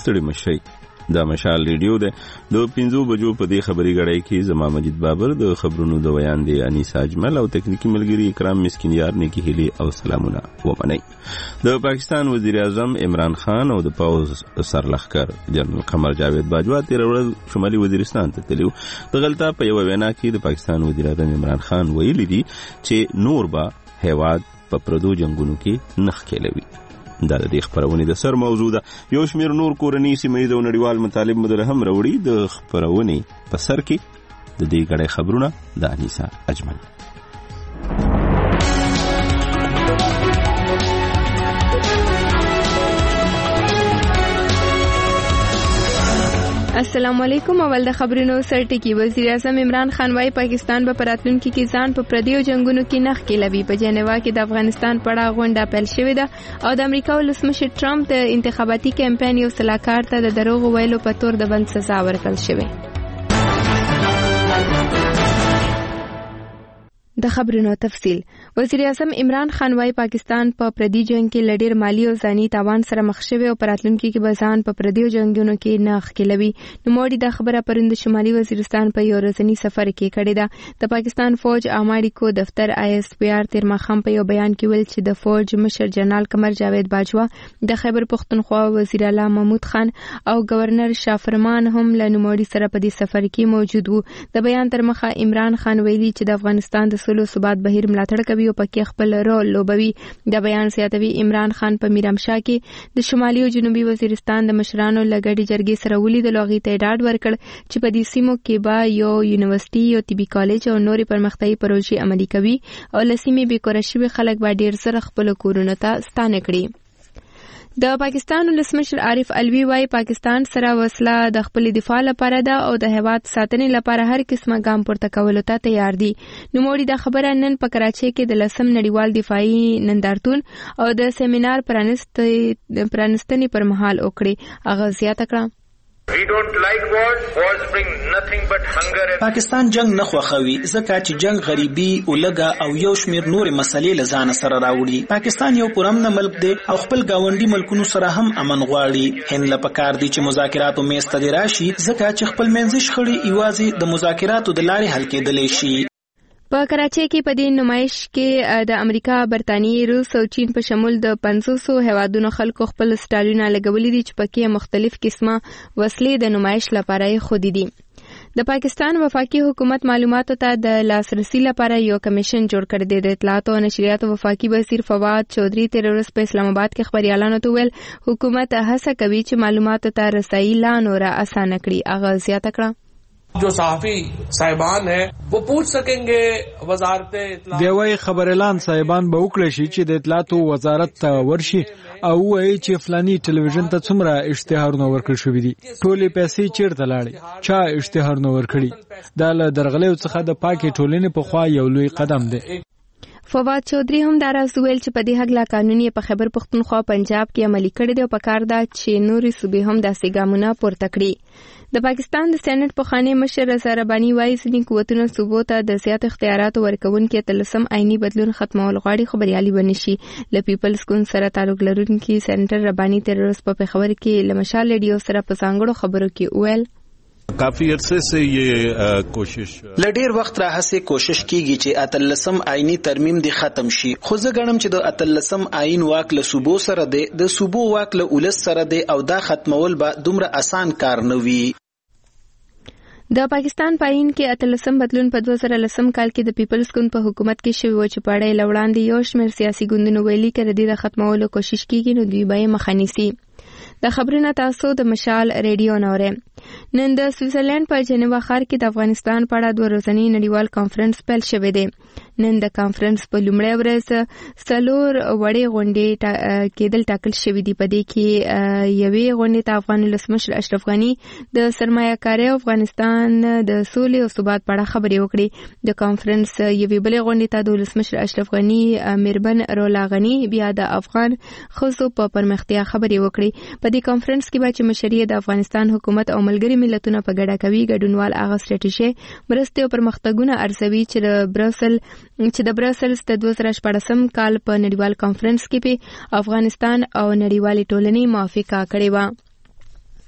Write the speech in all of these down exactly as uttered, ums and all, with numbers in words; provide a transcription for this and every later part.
ستړي مشي. دا مشال ریډیو ده د پنځو بجو په دې خبري غړای کې زما مجید بابر د خبرونو د بیان دی انیس اجمل او تکنیکی ملګری اکرام مسکینیار نه کی هلي او سلامونه ومني. د پاکستان وزیر اعظم عمران خان او د پاوز سرلخکر جنرال قمر جاوید باجوا تیر ورځ شمالي وزیرستان ته تلو. د غلطه په یو وینا کې د پاکستان وزیر اعظم عمران خان ویلي دي چې نور با هیواد په پردو جنگونو کې نخ کېلوي. دا د دې خبرونه د سر موضوع ده. یو شمیر نور کورنی سیمې د نړیوال مطالب مدر هم راوړي د خبرونه په سر کې د دې غړې خبرونه د انیسا اجمل. السلام علیکم. اول د خبرونو سرټکی. وزیر اعظم عمران خان وايي پاکستان به پراتلونکو کې ځان په پردیو جنگونو کې نخ کېلوي. په جنیوا کې د افغانستان پړه غونډه پیل شوې ده او د امریکا ولسمشر ټرمپ د انتخاباتي کمپاین یو سلاکار ته د دروغ ویلو په تور د بند سزا ورکړل شوې. د خبرونو تفصیل. وزیر اعظم عمران خان وايي پاکستان په پردي جنگ کې لډیر مالی او ځاني تاوان سره مخ شوی او پراتلونکو کې به ځان په پردیو جنگونو کې نخ کېلوي. نو موړي د خبره پرند شمالي وزیرستان په یو ورځنی سفر کې کړی ده. د پاکستان فوج اماډیکو دفتر آی اس پی آر تیر مخام په یو بیان کې ویل چې د فوج مشر جنرال قمر جاوید باجوا د خیبر پختونخوا وزیر اعلی محمود خان او گورنر شافرمان هم له نوموړي سره په دې سفر کې موجود وو. د بیان تر مخه عمران خان ویلي چې د افغانستان د سولو ثبات بهیر ملاتړ کوي او پکې خپل رول لوبوي. د بیان سیاتوي عمران خان په میرامشاه کې د شمالي او جنوبي وزیرستان د مشرانو لګړي جرګې سره ولیدل او غي ته ډاډ ورکړ چې په دې سیمو کې با یو یونیورسيټي یو طبي کالج او نوري پرمختیايي پروژې عملي کوي او لسیمې به کورشوي خلک به ډیر سره خپل کورونه ته ستانه کړي. د پاکستان ولسمشر عارف علوي وايي پاکستان سره وسله د خپل دفاع لپاره ده او د هیواد ساتنې لپاره هر قسمه ګام پورته کولو ته تیار دي. نو موړي د خبره نن په کراچۍ کې د لسم نړیوال دفاعي نندارتون او د سیمینار پرانست پرانستنې پر مهال وکړي. هغه زیاته کړه We don't like wars. Wars bring nothing but hunger. پاکستان جنگ نه خوښوي ځکه چې جنگ غریبي اولګه او یو شمیر نور مسلې لزان سره راوړي. پاکستان یو پرامن ملک دی او خپل گاونډي ملکونو سره هم امن غواړي. هند له پکار دي چې مذاکراتو میز ته راشي ځکه چې خپل منځ شخړې ایوازي د مذاکراتو د لارې حل کېدلی شي. په کراچۍ کې په دې نمایش کې د امریکا، برتانیې، روس او چین په شمول د پنځوسو هیوادونو خلکو خپل سټالونه لګولي دي چې پکې مختلف قسمه وسلې د نمایش لپاره خودي دي. د پاکستان وفاقي حکومت معلوماتو ته د لاسرسي لپاره یو کمیشن جوړ کړی دی. د اطلاعات او نشریات وفاقي وزیر فواد چودھری تیر ورځ په اسلام آباد کې خبريالانو ته ویل حکومت هڅه کوي چې معلوماتو ته رسایي لا نور آسان کړي. هغه زیاته کړه जो صحافی صاحبان ہیں وہ پوچھ سکیں گے وزارت اطلاعات دیوای خبر اعلان صاحبان به وکړي شي چې د اطلاعاتو وزارت ته ورشي او وایي چې فلاني ټلویزیون ته څومره اشتهارونه ورکړل شوې دي، ټولې پیسې چیرته لاړې، چا اشتهارونه ورکړي. دا له درغلیو څخه د پاکي ټولنې په خوا یو لوی قدم دی. فواد چودھری هم دا راز ویل چې په دې حق لا قانوني په خیبر پختونخوا پنجاب کې عملي کړي دي او په کار ده چې نوري صوبې هم داسې ګامونه پورته کړي. د پاکستان د سېنات پخوانی مشر رضا رباني وايي ځینې قوتونو صوبو ته د زیات اختیاراتو ورکوونکي تلسم عیني بدلون ختمول غواړي. خبريالي بنشي له پیپلز ګوند سره تعلق لرونکي سېنټر رباني تر اوسه په خبر کې لمشال ریډیو سره په څنګهړو خبرو کې ویل کافی عرصے سے یہ کوشش لډیر وخت راهسه کوشش کیږي چې اتلسم آئینی ترمیم دی ختم شي. خو زه غواړم چې د اتلسم آئین واک له صوبو سره دی، د صوبو واک له ولس سره دی او دا ختمول به دومره اسان کار نه وي. د پاکستان پاین کې اتلسم بدلون په دوه زره لسم کال کې د پیپلز ګوند په حکومت کې شوی و چې پړې لوړاندې یو شمېر سیاسي ګوندونو ویلي کړي د ختمولو کوشش کیږي نو دوی به مخه نیسي. د خبرونه تاسو د مشال ریډیو نوره. نن د سویټزرلند په جنیوا ښار کې د افغانستان په اړه دوه ورځنی نړیوال کانفرنس پیل شوی دی. نن د کانفرنس په لومړۍ ورځ څلور وړې غونډې کېدل ټاکل شوې دي. په دې کې یوې غونډې ته افغان ولسمشر اشرف غني د سرمایه‌کارۍ او افغانستان د سولې او ثبات په اړه خبرې وکړې. د کانفرنس یوې بلې غونډې ته د ولسمشر اشرف غني میربن رولا غني بیا د افغان ښځو په پرمختیا خبرې وکړې. په دې کانفرنس کې به چې مشري د افغانستان حکومت او ملګري ملتونو په ګډه کوي ګډونوال هغه ستراتیژي مرستې او پرمختګونه ارزوي چې د برسل چې د برسلز د دوه زره شپږم کال په نړیوال کانفرنس کې په افغانستان او نړیوالې ټولنې موافقه کړې و.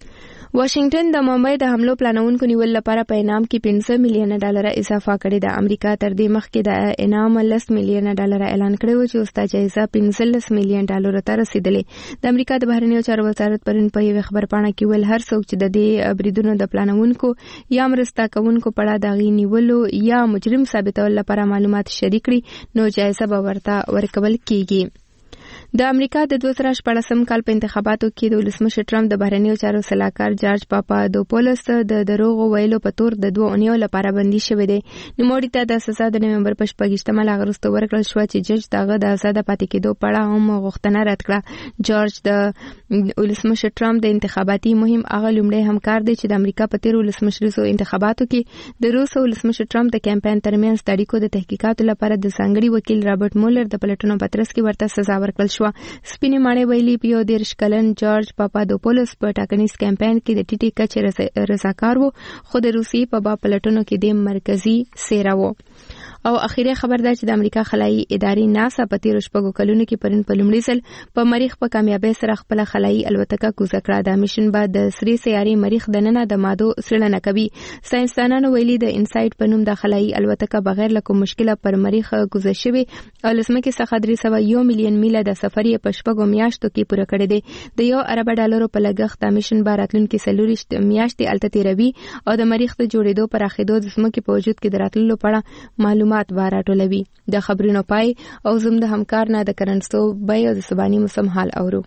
واشنگټن د ممبئی د حملو پلانونکو نیول لپاره په انعام کې پنځه میلیونه ډالر اضافه کړې ده. امریکا تر دې مخکې د انعام لس میلیونه ډالر اعلان کړی و چې اوس دا جایزه پنځلس میلیون ډالر ته رسیدلې. د امریکا د بهرنیو چارو وزارت پرون په یوه خبرپاڼه کې ویل هر څوک چې د دې بریدونو د پلانونکو یا مرسته کوونکو په اړه د غي نیولو یا مجرم ثابتولو لپاره معلومات شریک کړي نو جایزه به ورته ورکول کیږي. د امریکا د دوه زره شپږم کال په انتخاباتو کې د ولسمشر ټرمپ د بهرنیو چارو سلاکار جارج پاپادوپولس د دروغ ویلو په تور د دوه اونیو لپاره بندي شوی دی. نوموړي ته د سزا د نومبر په شپږمه لا غرسته ورکړل شو چې جج دغه د آزاد پاتې کېدو په اړه هم غوښتنه رد کړه. جارج د ولسمشر ټرمپ د انتخاباتي مهم هغه لومړی همکار دی چې د امریکا په تیر ولسمشریزو انتخاباتو کې د روس ولسمشر ټرمپ د کمپاین ترمنځ د اړیکو د تحقیقاتو لپاره د ځانګړي وکیل رابرټ مولر د پلټنو پترس کې ورته سزا ورکړل شو. سپینې ماڼۍ ویلي په یو دېرش کلن جارج پاپادوپولس په ټاکنیز کمپاین کې د ټیټې کچې رضاکار و خو د روسیې په با پلټنو کې د مرکزی څیره و. او اخیری خبر ده چې د امریکا خلایي ادارې ناسا په تیر شپږو کلونو کې پرن په لومړي ځل په مریخ په کامیابی سره خپل خلایي الوتکه کوزه کړه. د میشن بعد د سری سیارې مریخ دننه د مادو سرلنه کوي. ساينسدانانو ویلي د انسایټ په نوم د خلایي الوتکه بغیر له کوم مشکله پر مریخ کوزه شوی او لسمکه څخه درې سوه یو میلیون میله د سفر یې په شپږو میاشتو کې پوره کړی دی. د یو ارب ډالرو په لګښت د میشن بار راتلونکي څلورشت میاشتې الته تیروي او د مریخ د جوړېدو پر اخیدو د سمکه په وجود کې دراتلو لپاره معلومات وراټولوي. د خبرونو پای او زم د همکار نه د کرنسو بای او د سباني موسم حال اورو.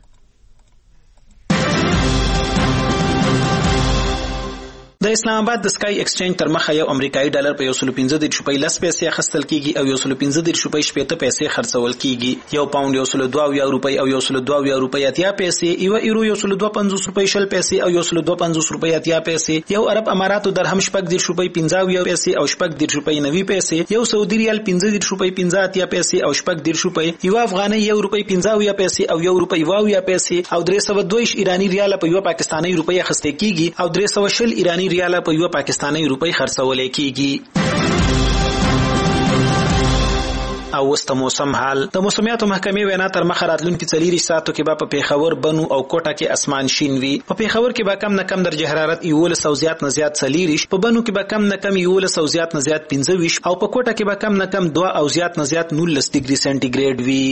د اسلام آباد د سکای ایکسچینج تر مخه یو امریکایي ډالر په یو سل پنځه دېرش روپۍ لس پیسې اخیستل کیږي او یو سل پنځه دېرش روپۍ شپېته پیسې خرڅول کیږي. یو پاوند یو سل دوه اویا روپۍ او یو سل دوه اویا روپۍ اتیا پیسې، یو ایرو یو سل دوه پنځوس روپۍ شل پیسې او یو سل دوه پنځوس روپۍ اتیا پیسې، یو عرب اماراتو درهم شپږ دېرش روپۍ پنځه اویا پیسې او شپږ دېرش روپۍ نوي پیسې، یو سعودي ریال پنځه دېرش روپۍ پنځه اتیا پیسې او شپږ دېرش روپۍ، یو افغاني یو روپۍ پنځه اویا پیسې او یو روپۍ واویا پیسې او درې سوه دوه ایرانی ریال په یو پاکستاني روپۍ اخیستل کیږي او درې سوه شل ایرانی ریال په یو پاکستاني روپۍ خرڅول کیږي. او وست موسم حال. د موسمیاتو محکمې وینا تر مخه راتلونکي څلور ساعتو کې به په پیښور، بنو او کوټه کې اسمان شین وي. په پیښور کې به کم نه کم درجه حرارت یوولس او زیات نه زیات څلور، په بنو کې به کم نه کم یوولس او زیات نه زیات پنځه ویشت او په کوټه کې به کم نه کم دوه او زیات نه زیات نولس ډیګري سنټیګریډ وي.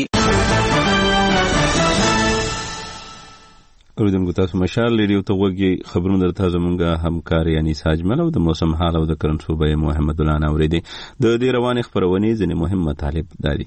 اوریدونکو تاسو مشال ریډیو ته وګورئ. خبرونه درته زمونږه همکار یعنی ساجمل او د موسم حال او د کرنسو به محمد الله نوریدي. د دې روانې خبرونه ځنې مهم مطالب دي.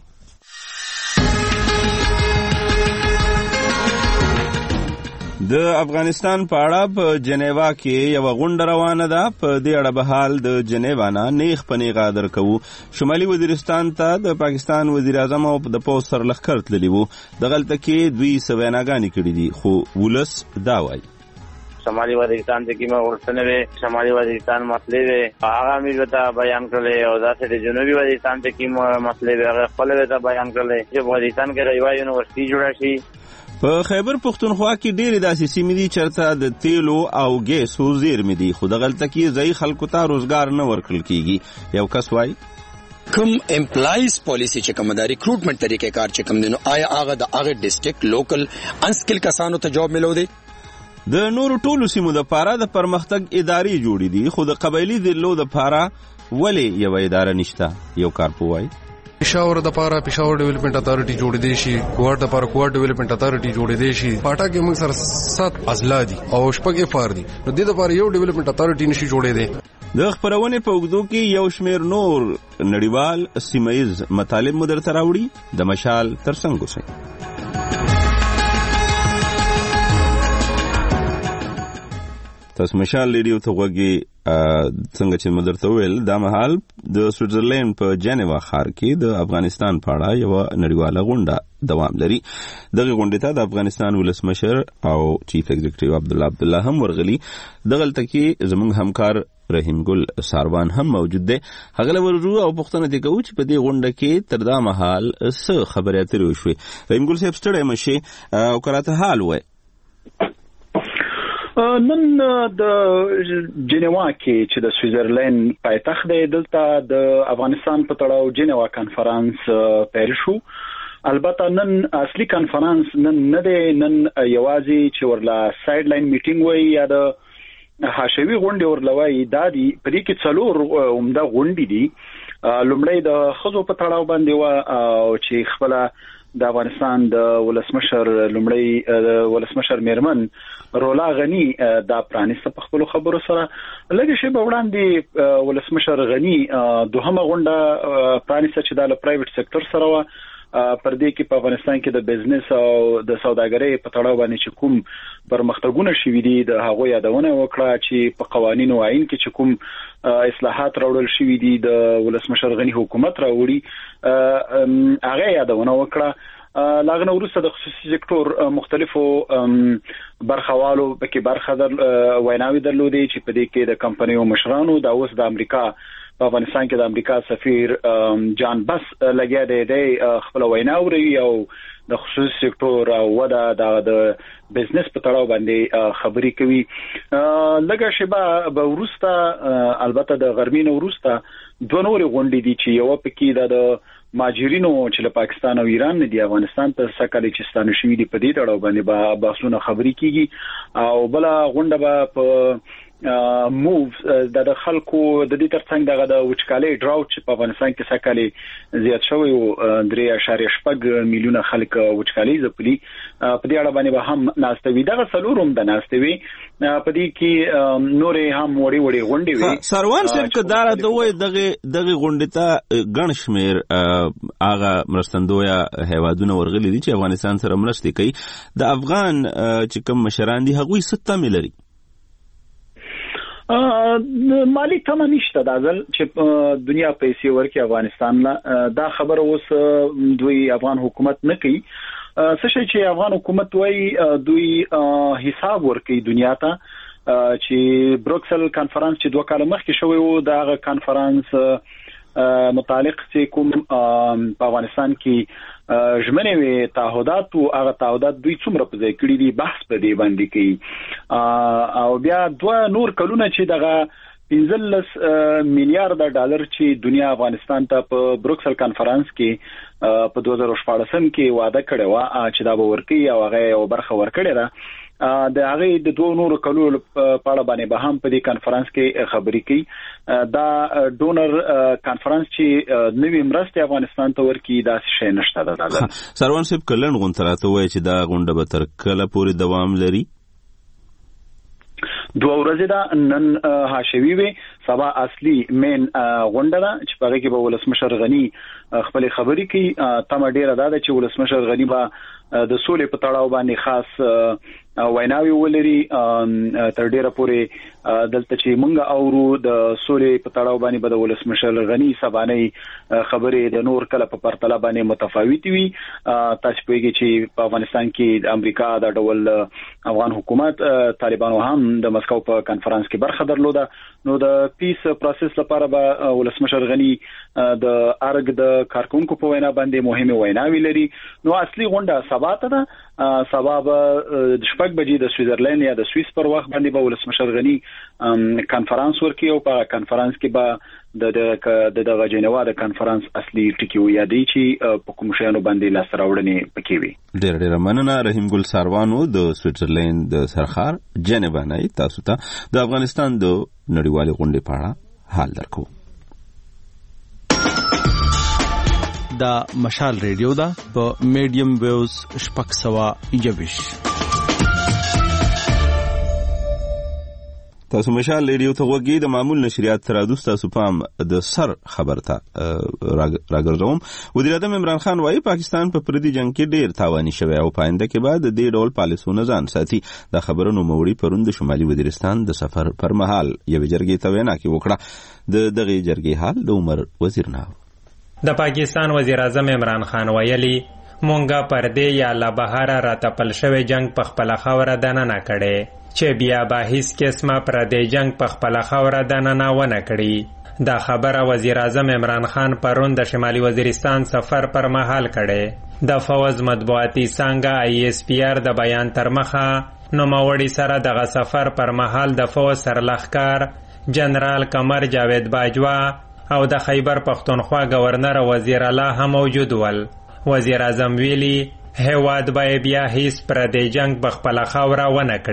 د افغانستان په اړه په جنیوا کې یو غونډه روانه ده. په دې اړه به حال د جنیوا نه نیغ په نیغه درکو. شمالي وزیرستان ته د پاکستان وزیر اعظم او د پوز سر لخر تللی وو. دغلته کې دوی سویناګانې کړې دي خو ولس دا وایي شمالي وزیرستان ته کیما ورسنه وي شمالي وزیرستان مسلې وي هغه موږ ته بیان کړل او دا چې جنوبي وزیرستان ته کیما مسلې وي هغه خپل ته بیان کړل چې وزیرستان کې ریوا یونیورسيټي جوړه شي. په خیبر پختونخوا کې ډېرې داسې سیمې دي چېرته د تیلو او ګیسو زیرمې دي خو دغلته کې ځایي خلکو ته روزګار نه ورکړل کیږي. یو کس وایي کوم امپلایز پالیسی چې کوم د ریکروټمنټ طریقې کار چې کوم دینو آیا هغه د هغه ډیسټریکټ لوکل انسکل کسانو ته جواب ملو دي. د نورو ټولو سیمو د پاره د پرمختګ ادارې جوړې دي خو د قبایلی ضلعو د پاره ولې یو اداره نشته. یو کارپوای پېښور د پاره پېښور ډیولپمنٹ اتھارټي جوړې دي شي، کوټ د پاره کوټ ډیولپمنٹ اتھارټي جوړې دي شي. پاټا کې موږ سره سات اضلاع دي او شپږ افار دي نو د دې لپاره یو ډیولپمنٹ اتھارټي نشي جوړې دي. د خبرونه په وګړو کې یو شمیر نور نړیوال سیمایز مطالب مدر تراوړي. د مشال ترڅنګ اوسئ. تاسو مشال ریډیو ته وګورئ. څنګه چې مدرته ویل دا مهال د سویټزرلند په جنیوا ښار کې د افغانستان په اړه یو نړیواله غونډه دوام لري. دغه غونډې ته د افغانستان ولسمشر او چیف ایگزیکټیو عبدالله عبدالله هم ورغلي. دغلته کې زموږ همکار رحیم ګل ساروان هم موجود دی. هغه ورو او پوښتنه دي کوي چې په دې غونډه کې تر دا مهال څه خبرې اترې وشوې. رحیم ګل صاحب ستړی مشي او کراته حال وای. نن د جنیوا کې چې د سویټزرلند پایتخت دی دلته د افغانستان په تړاو جنیوا کانفرنس پیل شو. البته نن اصلي کانفرنس نن نه دی، نن یوازې چې ورلا سایډ لاین میټینګ وای یا د حاشوي غونډې ورلوي دا دي په دې کې څلور عمده غونډې دي. لومړی د خزو په تړاو باندې و او چې خپل د افغانستان د ولسمشر لومړی ولسمشر میرمن رولا غنی د پرانیسته په خپل خبرو سره لږ شی په وړاندې ولسمشر غنی دوهمه غونډه پرانیسته چې د پرایویټ سکتور سره و پر دې کې په افغانستان کې د بزنس او د سوداګرۍ په تړاو باندې چې کوم پرمختګونه شوي دي د هغه یادونه وکړه چې په قوانینو او آئین کې چې کوم اصلاحات راوړل شوي دي د ولسمشر غنی حکومت راوړي هغه یادونه وکړه. لاغنه وروسته د خصوصي سکتور مختلفو برخوالو پکې برخه در ویناوي درلودي چې په دې کې د کمپنیو مشرانو د اوس د امریکا په افغانستان کې د امریکا سفیر جان بس لګیا دی د خپل وینا اوري او د خصوصي سکتور او ودا د بزنس په تړاو باندې خبري کوي. لږه شیبه به ورسته البته د غرمین ورسته دوه نور غونډې دي چې یو پکې د ماجرینو چې له پاکستان او ایران نه دی افغانستان ته سکهلي چې ستانه شوی دی په دې تړاو باندې به بحثونه خبري کیږي او بل غونډه به په موو د خلکو د دې ترڅنګ دغه د وچکالۍ ډراوټ چې په افغانستان کې سکهلي زیات شوی او درې اعشاریه شپږ میلیونه خلک وچکالۍ زپلي په دې اړه باندې به هم ناستوي دغه څلورم د ناستوي په دې کې نورې هم وړي وړي غونډې وي. سروان صاحب کدار د وې دغه دغه غونډې ته ګڼ شمیر هغه مرستندویا هیوادونه ورغلي دي چې افغانستان سره مرستې کوي. د افغان چې کوم مشران دي هغوی ست ملري مالی تمه نشته دا ځل چې دنیا پیسې ورکي افغانستان لا دا خبر اوس دوی افغان حکومت نه کوي. څه شي چې افغان حکومت وایي دوی حساب ورکي دنیا ته چې بروکسل کانفرنس چې دوه کال مخکې شوی و دا کانفرنس متعلق چې کوم په افغانستان کې ژمنې وي تعهدات او هغه تعهدات دوی څومره په ځای کړی دي بحث په دې باندې کوي او بیا دوه نور کلونه چې دغه پنځلس میلیارډ ډالر چې دنیا افغانستان ته په بروکسل کانفرنس کې په دوه زره شپږم کې وعده کړې و چې دا به ورکړي او هغه یو برخه ورکړي را د هغه د دوه نور کلو په اړه باندې به هم په دې کانفرنس کې خبرې کوي. دا ډونر کانفرنس چې نوې مرستې افغانستان ته ورکړي دا شی نشته ده. سروان صاحب کلن غونډه وایي چې دا غونډه به تر کله پورې دوام لري؟ دوه ورځې دا نن حاشوي وي سبا اصلي مین غونډه ده چې په هغه کې به ولسمشر غنی خپل خبرې کوي. تمه ډیره ده چې ولسمشر غنی به د سولې په تړاو باندې خاص ویناوي ولري تر ډیره پورې دلته چې مونږ اورو د سولې په تړاو باندې به د ولسمشر غنی سبانه خبرې د نور کله په پرتله باندې متفاوت وي. تاسو پوهیږئ چې په افغانستان کې د امریکا د ډول افغان حکومت طالبانو هم د مسکو په کانفرنس کې برخه درلوده نو د پیس پروسس لپاره به ولسمشر غنی د ارګ د کارکونکو په وینا باندې مهمه ویناوي لري. نو اصلي غونډه سبا ته ده سبا به د شپږ بجې د سویزرلند یا د سویس پر وخت باندې به ولسمشر غنی کانفرنس ورکړي او په کانفرنس کې به د د دغه جنوا د کانفرنس اصلي ټکی وي یادې چې په کوم شیانو باندې لاس راوړنې پکې وي. ډېر ډېر مننه رحیم ګل ساروانو د سویزرلند د سرخار جنوا نه تاسو ته د افغانستان د نړیوالې غونډې په اړه حال درکو. دا مشال ریډیو دا په میډیم ویوز شپږ سوه یوویش. تاسو مشال ریډیو ته وګورئ. د معمول نشریات تر دوست تاسو پام د سر خبر ته راګرځوم. وزیر اعظم عمران خان وايي پاکستان په پردي جنگ کې ډیر تاواني شوی او پاینده کې بعد د دې ډول پالیسونه ځان ساتي. د خبرونو موړي پروند شمالي وزیرستان د سفر پر مهال یو جرګې ته وینا کې وکړه. د دغه جرګې حال د عمر وزیر نه. د پاکستان وزیر اعظم عمران خان ویلي مونږه پردې یا لا بهاره را تپل شوی جنگ په خپل خوره دننه کړي چې بیا به هیڅ قسمه پردې جنگ په خپل خوره دننه ونه کړي. دا خبره وزیر اعظم عمران خان پرون د شمالي وزیرستان سفر پر مهال کړي. د فوز مطبوعاتي څنګه ای اس پی آر د بیان تر مخه نوموړي سره دغه سفر پر مهال د فوز سرلښکار جنرال قمر جاوید باجوا او د خیبر پختونخوا گورنر وزیر الله هم موجود ول. وزیر اعظم ویلي هیواد به بیا هیڅ پردی جنگ بخپل خوره ونه کړي.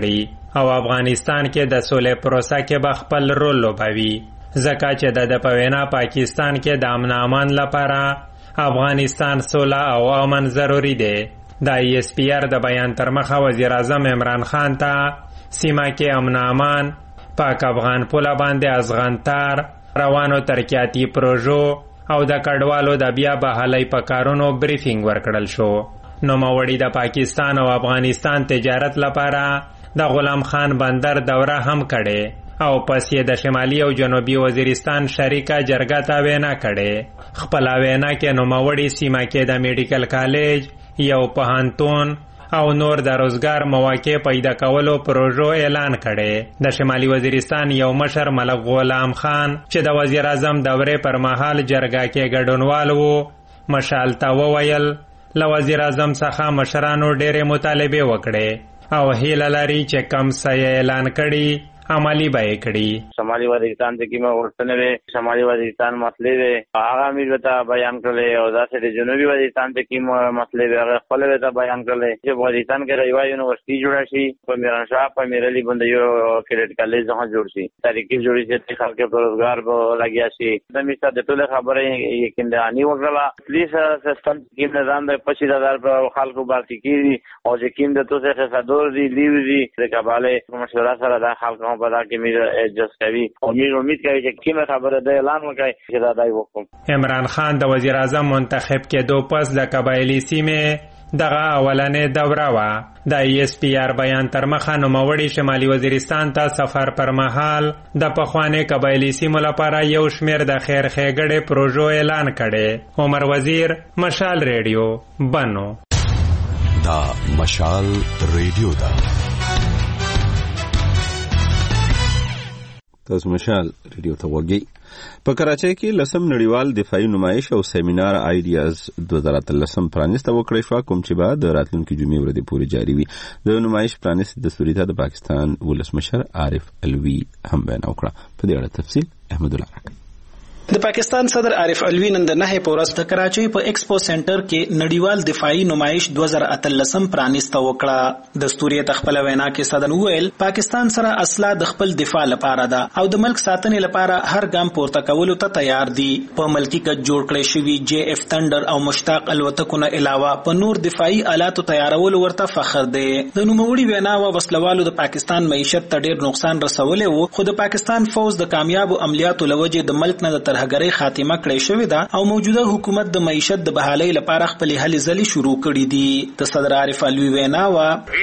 او افغانستان کې د سولې پروسه کې به خپل رول لوبوي، ځکه چې د د په وینا پاکستان کې د امن امان لپاره افغانستان سوله او امن ضروری دی. د ای اس پی آر د بیان تر مخه وزیر اعظم عمران خان ته سیمه کې امن امان، پاک افغان پوله باندې ازغنتار، روانو ترقیاتي پروژو او د کډوالو د بیا بحالۍ په کارونو بریفینګ ورکړل شو. نوموړي د پاکستان او افغانستان تجارت لپاره د غلام خان بندر دوره هم کړې او پس یې د شمالي او جنوبي وزیرستان شریکه جرګه ته وینا کړې. خپله وینا کې نوموړي سیمه کې د میډیکل کالج، یو پوهنتون او نور د روزګار مواقع پیدا کولو پروژو اعلان کړي. د شمالي وزیرستان یو مشر ملک غلام خان چې د وزیر اعظم دورې پر مهال جرګه کې ګډونوال وو، مشال ته وویل له وزیر اعظم څخه مشرانو ډېرې مطالبې وکړې او هیله لري چې کم څه اعلان کړي عملی به کړي. شمالي وزیرستان ته کیمه ورسنه وي، شمالي وزیرستان مسلې وي هغه امیر وتا بیان کړل او داسې د جنوبي وزیرستان ته کیمه مسلې وي هغه خپل وتا بیان کړل چې وزیرستان کې ریوا یونیورسيټي جوړ شي، په میرانشاه په میرلی باندې یو کریډټ کالج ځه جوړ شي، تاریخي جوړی چې خلک په روزګار به لګیا شي. د میسته د ټول خبره یقیني وکړه پولیس سیستم کې نظام د پچیس هزار په خلکو باندې کیږي او چې کیم د توسه خسادور دي لیوزي د کابل مشوره سره د خلکو پدا کې میر ایڈجسټ کوي او میر امید کوي چې کیمه خبره د اعلان وکړي چې دا دای وکم. عمران خان د وزیر اعظم منتخب کېدو پس د قبایلی سیمه دغه اولنې دوره وا. د ای اس پی آر بیان تر مخه نوموړي شمالي وزیرستان ته سفر پر مهال د پخواني قبایلی سیمو لپاره یو شمیر د خیر ښېګړې پروژو اعلان کړي. عمر وزیر، مشال ریډیو، بنو. دا مشال ریډیو دا تاسو مشال ریډیو ته وګورئ. په کراچۍ کې لسم نړیوال دفاعي نمایش او سیمینار آیډیاز دوه هزار اتلسم پرانیسته وکړی شو، کوم چې بعد راتلونکي جمعې ورځې پورې جاری وي. د نمایش پرانیست دستوري ته د پاکستان ولسمشر عارف الوی هم بیان وکړه. په دې اړه تفصیل احمد الله راکړي. د پاکستان صدر عارف الوی نن د نه په ورځ د کراچۍ په ایکسپو سنټر کې نړیوال دفاعي نمایش دوه هزار اتلسم پرانیسته وکړه. دستوري ته خپل وینا کې صدر وویل پاکستان سره اصله د خپل دفاع لپاره ده او د ملک ساتنې لپاره هر ګام پورته کولو ته تیار دي. په ملکی کډ جوړ کړی شوی جے اف تندر او مشتاق الوتکو نه علاوه په نور دفاعي آلاتو تیارولو ورته فخر دی. د نوموړي وینا و وسلوالو د پاکستان معیشت ته ډیر نقصان رسولی وو، خو د پاکستان فوج د کامیابو عملیاتو لوجې د ملک نه د ترهګرۍ خاتمه کړې شوې ده او موجوده حکومت د معیشت د بحالۍ لپاره خپل هلې ځلې شروع کړې دي. د صدر عارف الوی وینا و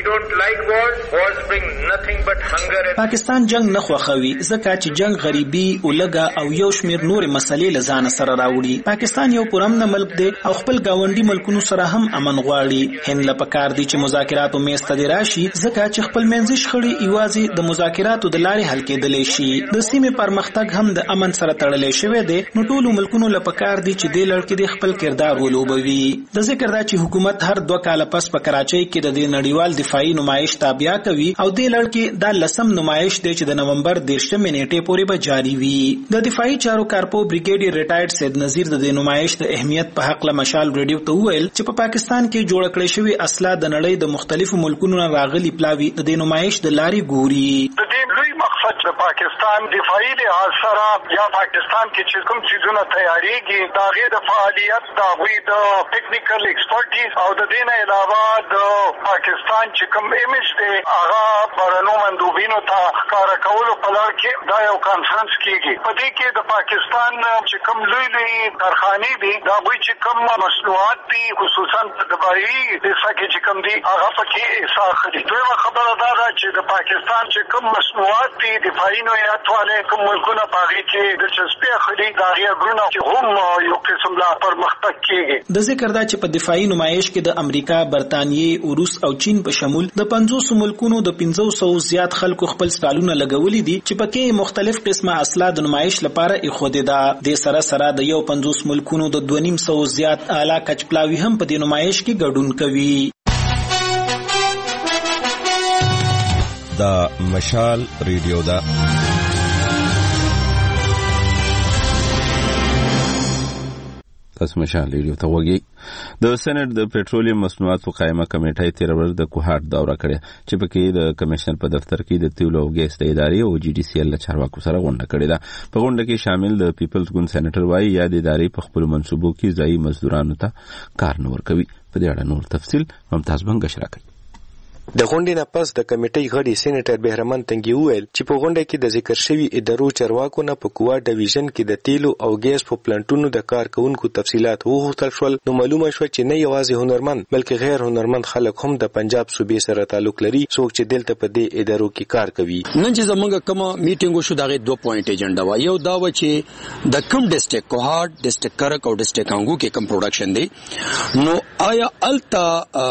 پاکستان جنگ نه خوښوي ځکه چې جنگ غریبي، اولګه او یو شمیر نور مسلې له ځان سره راوړي. پاکستان یو پرامن ملک دی او خپل گاونډي ملکونو سره هم امن غواړي. هند له پکار دي چې مذاکراتو میز ته راشي ځکه چې خپل منځي شخړې ایوازي د مذاکراتو د لارې حل کېدلی شي. د سیمې پرمختګ هم د امن سره تړلی شوی دی. نو ټولو ملکونو له پکار دي چې د لړ کې د خپل کردار ولوبوي. د ذکر دا چې حکومت هر دوه کال پس په کراچۍ کې د نړیوال دفاعي نمایش تابع کوي او د لړ کې دا لسم نمایش دی چې د نومبر دیرشمې نیټې پورې به جاری وي. د دفاعي چارو کارپو بریګیډیر ریټایرډ سید نذیر د نمایش د اهمیت په حق له مشال ریډیو ته وویل چې په پا پاکستان کې جوړ کړی شوی اسلحه د نړۍ د مختلفو ملکونو نه راغلي پلاوي د نمایش د لارې ګوري. د دې لوی مقصد د پاکستان دفاعي لحاظ سره یا پاکستان کې چې کوم چیزونه تیاریږي دا غیر د فعالیت دا وی د ټیکنیکل ایکسپرټیز او د دې نه علاوه د پاکستان چې کوم ایمیج دی هغه بهرنو مندوبینو ته ښکاره کولو په لړ کې دا یو کانفرنس کیږي. په دې کې د پاکستان چې کوم لوی لوی کارخانې دي دا وی چې کوم مصنوعات دي خصوصا د دفاعي دفاع کې چې کوم دي هغه پکې حصہ اخلي. دویمه خبره دا ده چې د پاکستان چې کوم مصنوعات دي دفاعي نوعیت والے کوم ملکونه په هغې کې دلچسپي اخلي دا غیر ګرونه چې هم یو قسم لا پرمختګ کیږي. د ذکر دا چې په دفاعي نمایش کې د امریکا، برتانیې، روس او چین په شمول د پنځوس ملکونو د پنځه سوه زیات خلکو خپل سټالونه لګولي دي چې پکې مختلف قسمه اسلحه د نمایش لپاره ایښودې ده. د سره سره د یو پنځوس ملکونو د دوه نیم سوه زیات اعلی کچپلاوي هم په دې نمایش کې ګډون کوي. دا مشال ریډیو دا تاسو مشال ریډیو ته وګورئ. د سېنات د پېټرولیم مصنوعاتو قائمه کمیټې تیر ورځ د کوهاټ دوره کړې چې پکې د کمشنر په دفتر کې د تیلو او ګیس د ادارې او جی ډي سی ال چارواکو سره غونډه کړې ده. په غونډه کې شامل د پیپلز ګوند سېنیټر وايي یا د ادارې په خپل منصوبو کې ځایي مزدورانو ته کار نه ورکوي. په دې اړه نور تفصیل ممتاز بنګ شراکت. د غونډې نه پس د کمیټې غړي سېنیټر بهرمن تنګي وویل چې په غونډه کې د ذکر شوی ادارو چارواکو نه په کوه ډیویژن کې د تیلو او ګیس په پلانټونو د کارکونکو تفصيلات وغوښتل شول. نو معلومه شو چې نه یوازې هنرمند بلکې غیر هنرمند خلک هم د پنجاب صوبې سره تعلق لري څوک چې دلته په دې ادارو کې کار کوي. نن چې زمونږ کوم میټینګ وشو دغه دوه پوینټ ایجنډا و. یو دا و چې د کوم ډیسټریکټ کوهاټ ډیسټریکټ کرک او ډیسټریکټ انګو کې کوم پروډکشن دی نو آیا التا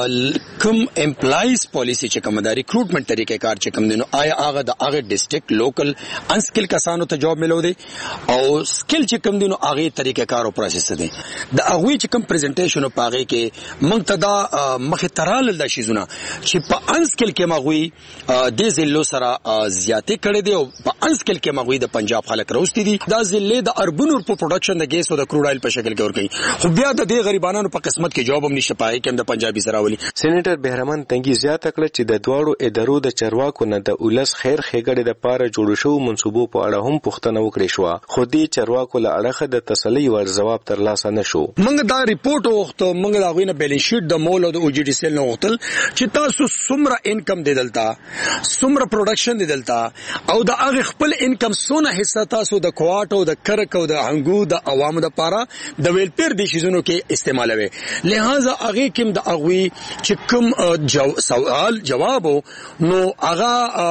کوم امپلایز پالیسی چې کوم د ریکروټمنټ طریقې کار چې کوم دي نو آیا هغه د هغه ډیسټریکټ لوکل انسکل کسانو ته جواب ملو دي او سکل چې کوم دي نو هغه طریقې کار او پروسس دي د هغه چې کوم پریزنټیشن په هغه کې منتدا مخترال د شیزونه چې په انسکل کې مغوي د زلو سره زیاتې کړې دي او په انسکل کې مغوي د پنجاب خلک راوستي دي دا زلې د اربن په پروډکشن د ګیس او د کروډ آیل په شکل کې ورګي خو بیا د دې غریبانو په قسمت کې جواب هم نشي پای کې د پنجابي سره ولي. سېنیټر بهرمن تنګي زیاته کړ چې د دواړو ادارو د چارواکو نه د ولس خیر ښېګړې د پاره جوړ شو منصوبو په اړه هم پوښتنه وکړې شو خو دې چارواکو له اړخه د تسلی ور جواب ترلاسه نشو. موږ دا ریپورت وغوښتو موږ دا غوینه بیلنس شیټ د مول او د او جی ډي سی ال نه وغوښتل چې تاسو څومره انکم دی دلته څومره پروډکشن دی دلته او د هغه خپل انکم سونه حصہ تاسو د کوارټ او د کرک او د انګو د عوامو د پاره د ویلپیر د شیزونو کې استعمالوي. لہذا هغه کوم د اغوي چې کوم سوال جواب نو هغه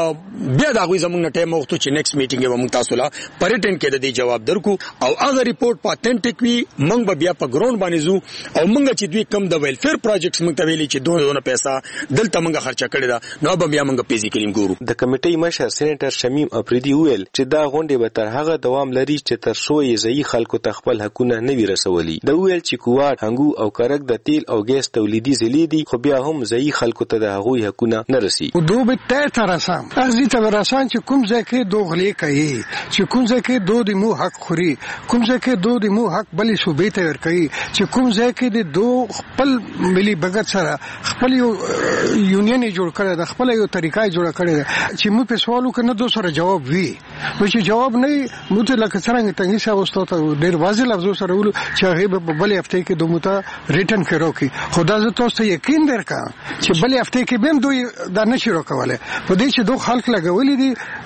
بیا دا غوي زمونږ ټایم وختو چې نیکسټ میټینګ به موږ تاسو لا پریټن کې د دې جواب درکو او هغه ریپورت په اتنټیک وي موږ به بیا په ګراوند باندې زو او موږ چې دوی کم د ویلفیر پروجیکټس موږ ته ویلي چې دوه دونه پیسې دلته موږ خرچه کړی دا نو به بیا موږ پیسې کړیم ګورو. د کمیټې مشر سېنیټر شمیم افریدي ویل چې دا غونډه به تر هغه دوام لري چې تر څو یې ځای خلکو ته خپل حقونه نه وي رسولي. دا ویل چې کوواټ هنګو او کرک د تیل او ګیس تولیدي زلي دي خو بیا هم ځای خلکو ته د هغوی حقونه نه رسي. دو به ته ترسام ارزي ته ورسان چې کوم ځای کې دوغلې کوي چې کوم ځای کې دو د مو حق خوري کوم ځای کې دو د مو حق بلې صوبې ته ور کوي چې کوم ځای کې د دو خپل ملي بغت سره خپل یو یونین جوړ کړي د خپل یو طریقې جوړ کړي چې مو په سوالو کې نه دو سره جواب وي نو چې جواب نه مو ته لکه څنګه تنګي سره واستو ته ډېر واضح لفظو سره ول چې هغه په بلې هفته کې دوه مته ریټن کړو کې خدا زه تاسو یقین درکا چې بلې هفته کې بهم دوی دا نشي روکواله په دې چې دوه خلک لګولې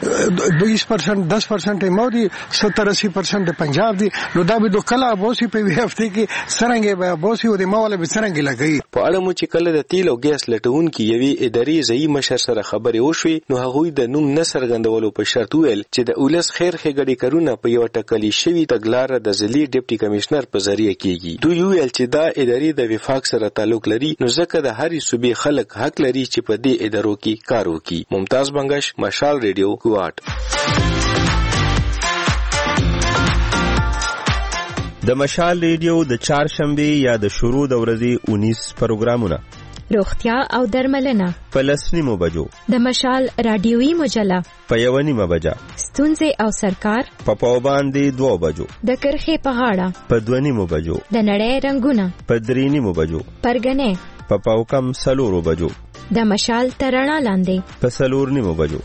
دي بیس پرسنټ دس پرسنټ مودي ستر اسی پرسنټ پنجاب دي نو دا به دوه کلا بوسي په هفته کې سرنګي به بوسي او د مواله به سرنګي لګي. په اړه مو چې کله د تیل او ګیس لټون کې یوې ادارې ځای مشر سره خبرې وشوې نو هغوی د نوم نصر غندولو په شرط ویل چې د اولس خیر ښېګړې کارونه په یو ټاکلي شوي تګلاره د ځلي ډیپټي کمشنر په ذریعہ کیږي. دوی ویل چې دا ادارې د وفاق سره تعلق لري نو ځکه د هرې صوبې خلک حق لري چې په دې ادارو کې کار وکړي. ممتاز بنگش مشال ریډیو کوواټ. د مشال ریډیو د چهارشنبه یا د شروع د ورځې انیس پروګرامونه روغتیا او درملنه په لسنیمو بجو د مشال رادیوي مجله په یو نیمه بجه ستونزې او سرکار په پاو باندې دوه بجو د کرخې په غاړه په دوه نیمو بجو د نړۍ رنگونه په درې نیمو بجو پرګنې په پاو کم سلورو بجو د مشال ترڼا لاندې په سلور نیمو بجو.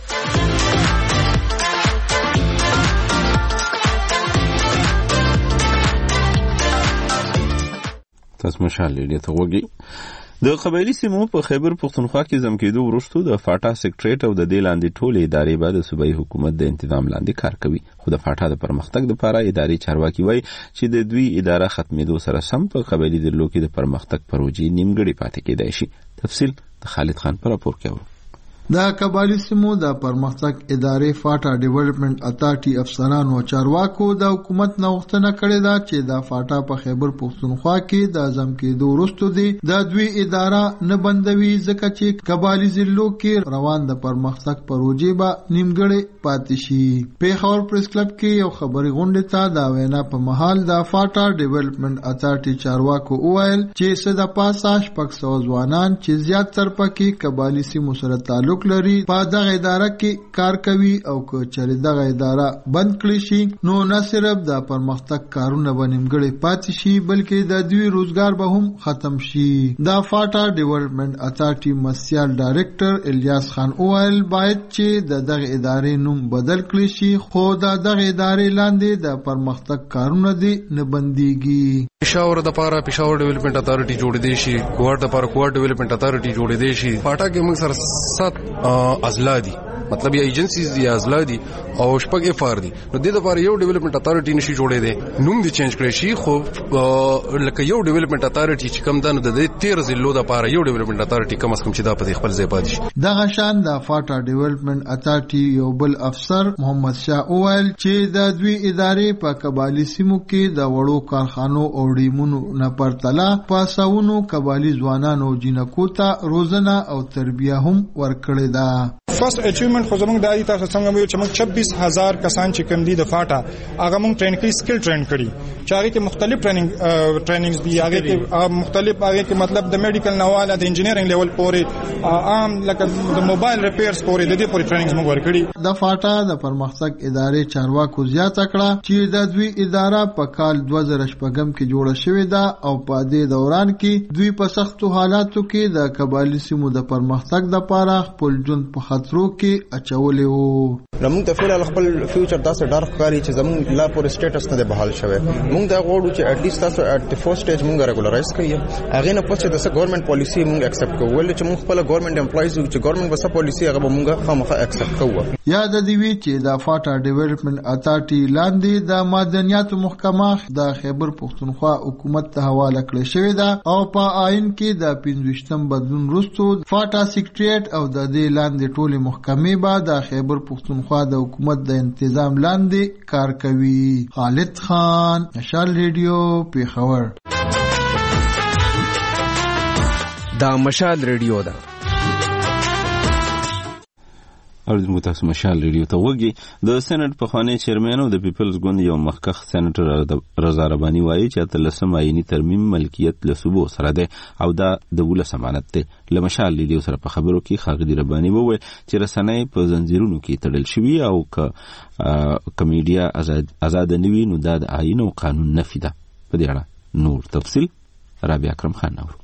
تاسو مشال ریډیو ته وګورئ. د قبایلی سیمو په خیبر پښتونخوا کې زم کېدو وروسته د فاټا سیکریټریټ او د دې لاندې ټولې ادارې به د صوبایي حکومت د تنظیم لاندې کار کوي خو د فاټا د پرمختګ لپاره اداري چارواکي وایي چې د دوی اداره ختمېدو سره سم په قبایلی درلو کې د پرمختګ پروژې نیمګړې پاتې کېدای شي. تفصیل د خالد خان پر راپور کې اورو. د قبایلی سیمو د پرمختګ ادارې فاټا ډیولپمنٹ اتارټي افسرانو او چارواکو د حکومت نه غوښتنه کړې ده چې د فاټا په خیبر پښتونخوا کې د ځم کېدو وروسته دی د دوی اداره نه بندوي ځکه چې قبایلی ضلعو کې روان د پرمختګ پروژې به نیمګړې پاتې شي. پیښور پریس کلب کې یو خبري غونډه ته د وینا په محل د فاټا ډیولپمنٹ اتارټي چارواکو وویل چې صد پاسه شپږ سوه ځوانان چې زیات تر پکې قبایلی سیمو سره تعلق تعلق لري په دغه اداره کې کار کوي او که چېرې دغه اداره بند کړي شي نو نه صرف د پرمختګ کارونه به نیمګړي پاتې شي بلکې د دوی روزګار به هم ختم شي. د فاټا ډیولپمنٹ اتارټي مسیال ډایرکټر الیاس خان اوایل باید چې د دغه ادارې نوم بدل کړي شي خو د دغه ادارې لاندې د پرمختګ کارونه دي نه بنديږي. پېښور د پاره پېښور ډیولپمنٹ اتارټي جوړې دي شي، کوهاټ د پاره کوهاټ ډیولپمنٹ اتارټي جوړې دي شي. پاټا کې موږ سره سات اضلاع دي، مطلب یا ایجنسیز دي اضلاع دي او شپږ اف ار دي. نو د دې لپاره یو ډیولپمنٹ اتارټي نشي جوړې دي، نوم دي چینج کړی شي. خو لکه یو ډیولپمنٹ اتارټي چې کم دنه د دې تیر ضلعو د پاره یو ډیولپمنٹ اتارټي کم از کم چې دا په خپل ځای پاتې شي. دغه شان د فاټا ډیولپمنٹ اتارټي یو بل افسر محمد شاه اوایل چې د دوی ادارې په قبایلی سیمو کې د وړو کارخانو او ډیمونو نه پرتله په ساونو قبایلی ځوانانو جنکو ته روزنه او تربیه هم ورکړې ده. فرست اچیومنت خو زموږ د آی تاسو څنګه ویل چې موږ چھبیس هزار کسان چې کوم دي د فاټا هغه موږ ټرین کړي، سکل ټرین کړي چې هغه کې مختلف ټریننګ ټریننګز دي، هغه کې مختلف هغه کې مطلب د میډیکل نواله د انجینرینګ لیول پورې عام لکه د موبایل ریپیرز پورې د دې پورې ټریننګز موږ ورکړي. د فاټا د پرمختګ ادارې چارواکو زیاته کړه چې د دوی اداره په کال دوه زره شپږم کې جوړه شوې ده او په دې دوران کې دوی په سختو حالاتو کې د قبایلی سیمو د پرمختګ لپاره خپل ژوند په خطرو کې اچولې وو. موږ ته فعلا خپل فیوچر داسې ډار ښکاري چې زموږ لا پورې سټیټس نه دی بحال شوی. موږ دا غواړو چې اټ لیست تاسو اټ د فرست سټیج موږ ریګولرایز کړئ، هغه نه پوهه د ګورنمنت پالیسی موږ اکسپټ کوو، ولې چې موږ خپل ګورنمنت امپلایز یو چې ګورنمنت وسه پالیسی هغه موږ خامخا اکسپټ کوو. یاد دی وی چې د فاټا ډیولپمنٹ اتارټي لاندې د معدنیاتو محکمه د خیبر پښتونخوا حکومت ته حواله کړې شوې ده او په آئین کې د پنځوستم بدلون وروسته فاټا سیکریټریټ او د دې لاندې ټولې محکمې به د خیبر پښتونخوا د حکومت د انتظام لاندې کار کوي. خالد خان، مشال ریډیو، پیښور. دا مشال ریډیو ده. اردو تاسو مشال ریډیو ته وګي. د سېنات پخوانی چیرمن او د پیپلز ګوند یو مخکخ سېناتر رضا رباني وایي چې اتلسم آئینی ترمیم ملکیت له صوبو سره ده او دا د ولس امانت ده. له مشال ریډیو سره په خبرو کې ښاغلي رباني وویل چې رسنۍ په زنجیرونو کې تړل شوي او که کمیډیا آزاد آزاد نه وي نو دا د آئین او قانون نفي ده. په دې اړه نور تفصیل رابعه اکرم خان نور.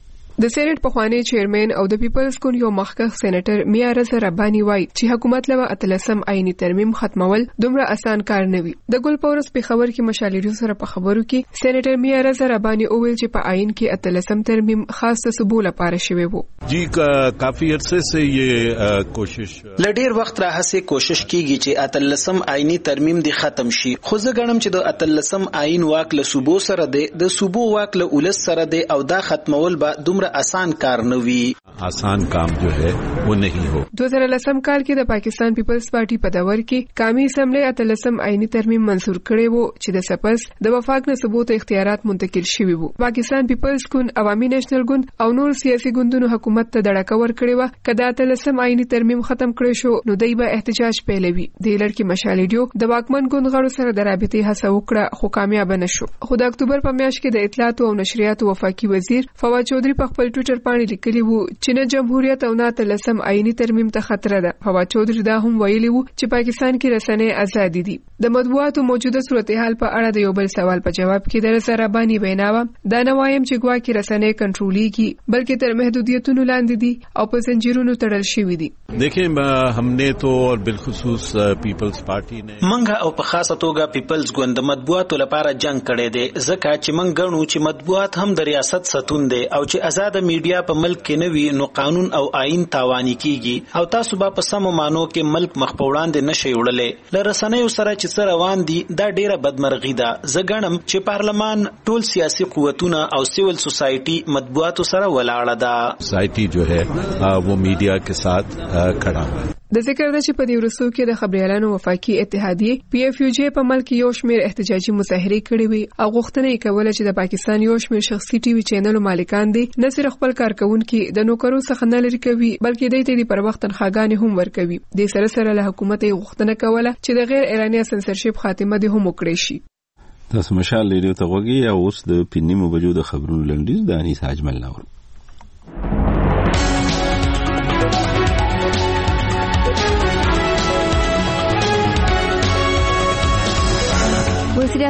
د سېنات پخوانی چیرمن او د پیپلز ګوند یو مخکخ سېناتر میا رضا رباني وایي چې حکومت له اتلسم آئینی ترمیم ختمول دومره اسان کار نه وي. د ګل پورس په خبر کې مشالېرو سره په خبرو کې سېناتر میا رضا رباني اوویل چې په آئین کې اتلسم ترمیم خاص صوبو لپاره شوی وو. جی کافی عرصے سے یہ کوشش لډیر وخت راهسه کوشش کیږي چې اتلسم آئینی ترمیم دی ختم شي، خو زه غنم چې د اتلسم آئین واک له صوبو سره دی، د صوبو واک له ولس سره دی او دا ختمول به دومره آسان کار نه وي. آسان کام جو ہے وہ نہیں ہو. دو ہزار لسم کال کې د پاکستان پیپلز پارټي په دور کې قومي اسمبلی اتلسم آئینی ترمیم منظور کړی وو چې د سپس د وفاق نه ثبوت اختیارات منتقل شوي وو. پاکستان پیپلز ګوند، عوامي نېشنل ګوند او نور سیاسي ګوندونو حکومت ته دړکه ورکړې و کدا اتلسم آئینی ترمیم ختم کړی شو نو دوی به احتجاج پیلوي. د لړکی مشالېډیو د واکمن ګوند غړو سره د رابطې هڅه وکړه خو کامیاب نه شو. خو د اکتوبر په میاشت کې د اطلاعات او نشریات وفاقي وزیر فواد چودھری په خپل ټویټر باندې لیکلی وو چې نه جمهوریت او نه اتلسم آئینی ترمیم ته خطر ده. فواد چودھری دا هم ویلي وو چې پاکستان کې رسنۍ آزاد دي. د مطبوعاتو موجوده صورتحال په اړه د یو بل سوال په جواب کې د رضا رباني ویناوه دا نه وایم چې ګوا کې رسنۍ کنټرولېږي بلکې تر محدودیتونو لاندې دي او په زنجیرونو تړل شوي دي. دیکھیں ہم نے تو اور بالخصوص پیپلز پارٹی نے منګه او په خاصه توګه پیپلز ګوند د مطبوعاتو لپاره جنگ کړی دی ځکه چې منګ غنو چې مطبوعات هم د ریاست ستون دي او چې آزاد میډیا په ملک کې نه وي نو قانون او آئین تاواني کیږي او تاسو به په سمو مانو کې ملک مخ په وړاندې نشي وړلې. ل رسنیو سره چې سره روان دي دا ډیره بدمرغي ده. زه ګڼم چې پارلمان ټول سیاسي قوتونه او سیول سوسایټي مطبوعاتو سره ولاړه ده. سوسایټي جو ہے وہ میډیا کے ساتھ کھڑا ہے. د ذکر ده چې په دې ورسو کې د خبريالانو وفاقي اتحادیه پی اف یو جی په ملک یو شمېر احتجاجي مظاهره کړې وي او غوښتنه یې کوله چې د پاکستان یو شمېر شخصي ټي وي چینلو مالکان دي نه صرف خپل کارکونکو د نوکرو څخه نه لري کوي بلکې دوی ته د پر وخت تنخواګانې هم ورکوي. د سره سره له حکومت یې غوښتنه کوله چې د غیر اعلاني سنسرشپ خاتمه دې هم وکړي شي. تاسو مشال ریډیو ته وګورئ او اوس د پینیمو بجو د خبرونو لنډیز د انیس اجمل نور.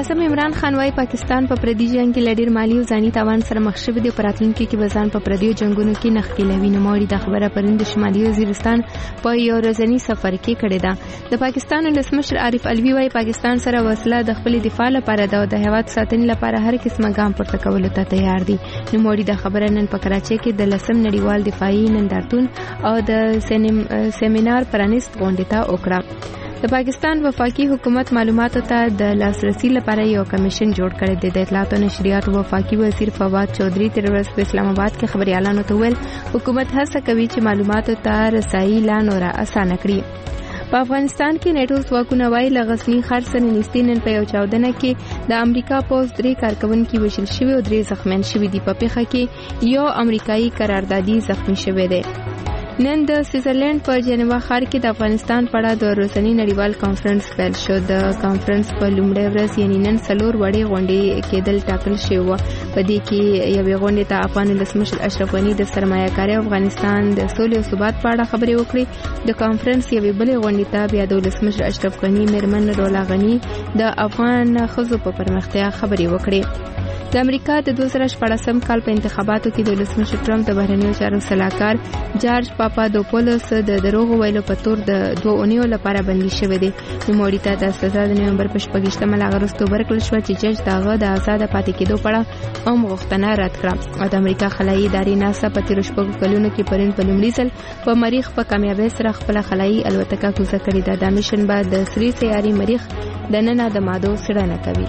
اعظم عمران خان وايي پاکستان په پردي جنگ کې لډیر مالی او ځاني تاوان سره مخ شوی دی. پراتلونکو کې بزان په پردیو جنگونو کې نخ کې لوي نموړي د خبره پرند شمالي وزیرستان په یو ورځنی سفر کې کړی دا. د پاکستان ولسمشر عارف علوي وايي پاکستان سره وسله د خپل دفاع لپاره دا د هیواد ساتنې لپاره هر قسمه ګام پورته کولو ته تیار دي. نموړي د خبره نن په کراچۍ کې د لسم نړیوال دفاعي نندارتون او د سیمینار پرانیست غونډه ته وکړه. د پاکستان وفاقي حکومت معلوماتو ته د لاسرسي لپاره یو کمیشن جوړ کړی دی. د اطلاعات او نشریات وفاقي وزیر فواد چودھری تیر ورځ په اسلام آباد کې خبريالانو ته ویل حکومت هڅه کوي چې معلوماتو ته رسایي لا نور اسانه کړي. په افغانستان کې نیټو ځواکونه وايي له غزنی ښار سره نږدې نن په یو چاودنه کې د امریکا پوځ درې کارکونکي وژل شوي او درې زخمیان شوي دي. په پیښه کې یو امریکایي قراردادي زخمی شوی دی. نن د سویټزرلند په جنیوا ښار کې د افغانستان په اړه د ورځني نړیوال کانفرنس پیل شو. د کانفرنس په لومړۍ ورځ یعنی نن څلور وړې غونډې کېدل ټاکل شوی و. په دې کې یوې غونډې ته افغان ولسمشر اشرف غني د سرمایه‌کارۍ افغانستان د سولې او ثبات په اړه خبرې وکړې. د کانفرنس یوې بلې غونډې ته بیا د ولسمشر اشرف غني میرمن رولا غني د افغان ښځو په پرمختیا خبرې وکړې. د امریکا د دوه زره شپږم کال په انتخاباتو کې د ولسمشر ټرمپ د بهرنیو چارو سلاکار جارج پاپادوپولوس د دروغ ویلو په تور د دوه اونیو لپاره بندي شوی دی. نوموړي ته د سزا د نومبر په شپږشتمه لاغرستو ورکړل شو چې جج داغه د آزاد پاتې کېدو په اړه هم غوښتنه رد کړه. او د امریکا خلایي ادارې ناسا په تیر شپږو کلونو کې پرین په لومړي ځل په مریخ په کامیابی سره خپل خلایي الوتکه کوزه کړې ده. دا میشن به د سری سیاري مریخ د نن د مادو څېړنه کوي.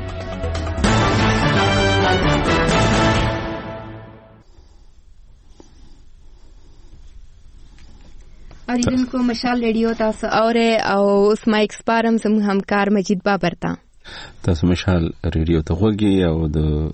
اوریدونکو مشال ریډیو تاسو اوره او اوس مایک سپارم زموږ همکار مجید بابر ته. تاسو مشال ریډیو ته وګورئ او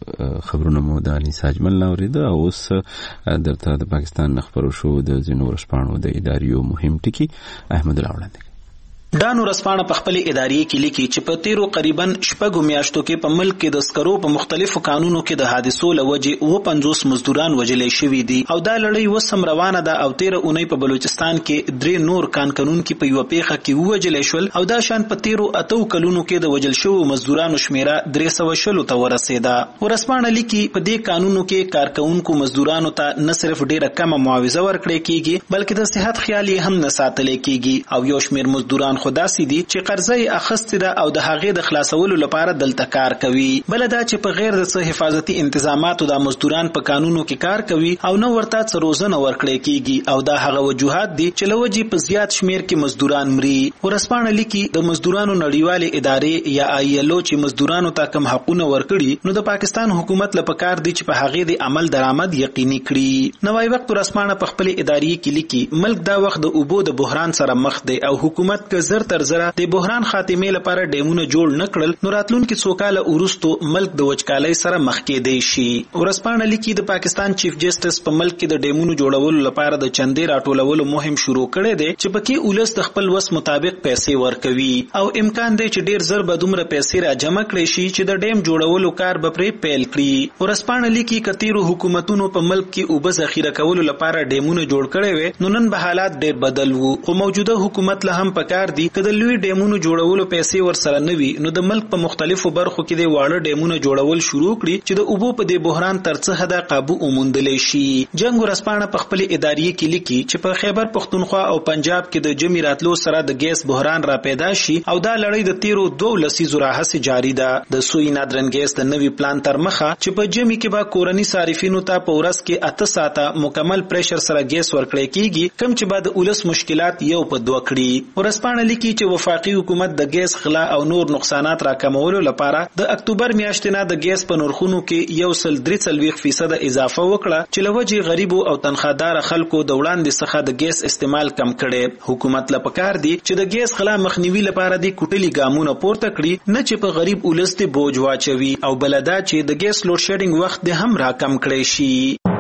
د خبرونو مو د علي ساجمل نورید او اوس درته د پاکستان خبرو شو د زینو ورسپانو د اداریو مهم ټکی احمد الله وړاندې. ډانو رسپانه په خپل ادارې کې لیکي چې په تیرو قریبا شپږو میاشتو کې په ملک کې د سکرو په مختلفو قانونو کې د حادثو لوجې او پنځوس مزدوران وژلې شوي دي او دا لړۍ وسم روانه ده. او تیر اونۍ په بلوچستان کې درې نور کان قانون کې په یو پیښه کې وژلې شول او دا شان په تیرو اتو کلونو کې د وژل شوو مزدورانو شمیره درې سوه شلو ته ورسېده. ورسپانه لیکي په دې قانونو کې کارکونکو مزدورانو ته نه صرف ډیره کمه معاوضه ورکړې کیږي بلکې د صحت خیال هم نه ساتل کیږي او یو شمیر مزدوران خدا سي دي چې قرضې اخستې ده او د هغې د خلاصولو لپاره دلته کار کوي. بل دا چې په غیر د څه حفاظتي انتظاماتو د مزدوران په قانونو کې کار کوي او نو ورته څه روزنه ورکړې کیږي او دا هغه وجوهات دي چې لوجي په زیات شمیر کې مزدوران مري. ورسپانه لیکي د مزدورانو نړیوالې ادارې یا آی ایل او چې مزدورانو ته کم حقوقونه ورکړي نو د پاکستان حکومت لپاره کار دي چې په هغې د عمل درآمد یقیني کړي. نوای وخت ورسپانه په خپل ادارې کې لیکي ملک دا وخت د اوبو د بحران سره مخ دی او حکومت که زر تر زره د بحران خاتمه لپاره ډیمونه جوړ نکړل نو راتلونکي څوکاله ورستو ملک د وچکالۍ سره مخ کېدی شي. ورسپانه لیکي د پاکستان چیف جسټس په ملک کې د ډیمونو جوړولو لپاره د چندې راټولولو مهم شروع کړی دی چې پکې ولس د خپل وس مطابق پیسې ورکوي او امکان دی چې ډیر زر به دومره پیسې را جمع کړي شي چې د ډیم جوړولو کار به پرې پیل کړي. ورسپانه لیکي کتیرو حکومتونو په ملک کې اوبه ذخیره کولو لپاره ډیمونه جوړ کړي وي نو نن به حالات ډیر بدل وو خو موجوده حکومت له هم پکار دي کله لوی ډیمونو جوړولو پیسې ورسره نوي نو د ملک په مختلفو برخو کې د واړه ډیمونو جوړول شروع کړي چې د اوبو په دې بحران ترڅ حدا قابو وموندل شي. جنگ ورسپانه په خپل ادارې کې لیکي چې په خیبر پختونخوا او پنجاب کې د جمی راتلو سره د ګیس بحران را پیدا شي او دا لړۍ د تیرو دوه لسیزو راهسې جاری ده. د سوی نادرن ګیس د نوي پلان تر مخه چې په جمی کې به کورنی صارفینو ته په ورځ کې اته ساعته مکمل پریشر سره ګیس ورکړی کیږي کم چې بعد اولس مشکلات یو په دوه کړي. ورسپانه لیکي چې وفاقي حکومت د ګیس غلا او نور نقصانات راکمولو لپاره د اکتوبر میاشتې نه د ګیس په نرخونو کې یو سل درې څلوېښت فیصد اضافه وکړه چې لوجې غریبو او تنخوادار خلکو د وړاندې څخه د ګیس استعمال کم کړي. حکومت لپاره پکار دی چې د ګیس غلا مخنیوي لپاره د کوټلي ګامونه پورته کړي نه چې په غریب ولس ته بوج واچوي او بلدا چې د ګیس لوډ شیډینګ وخت د هم را کم کړي شي.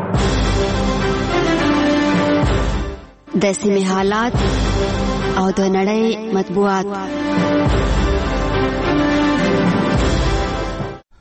د سیمې حالات او د نړۍ مطبوعات.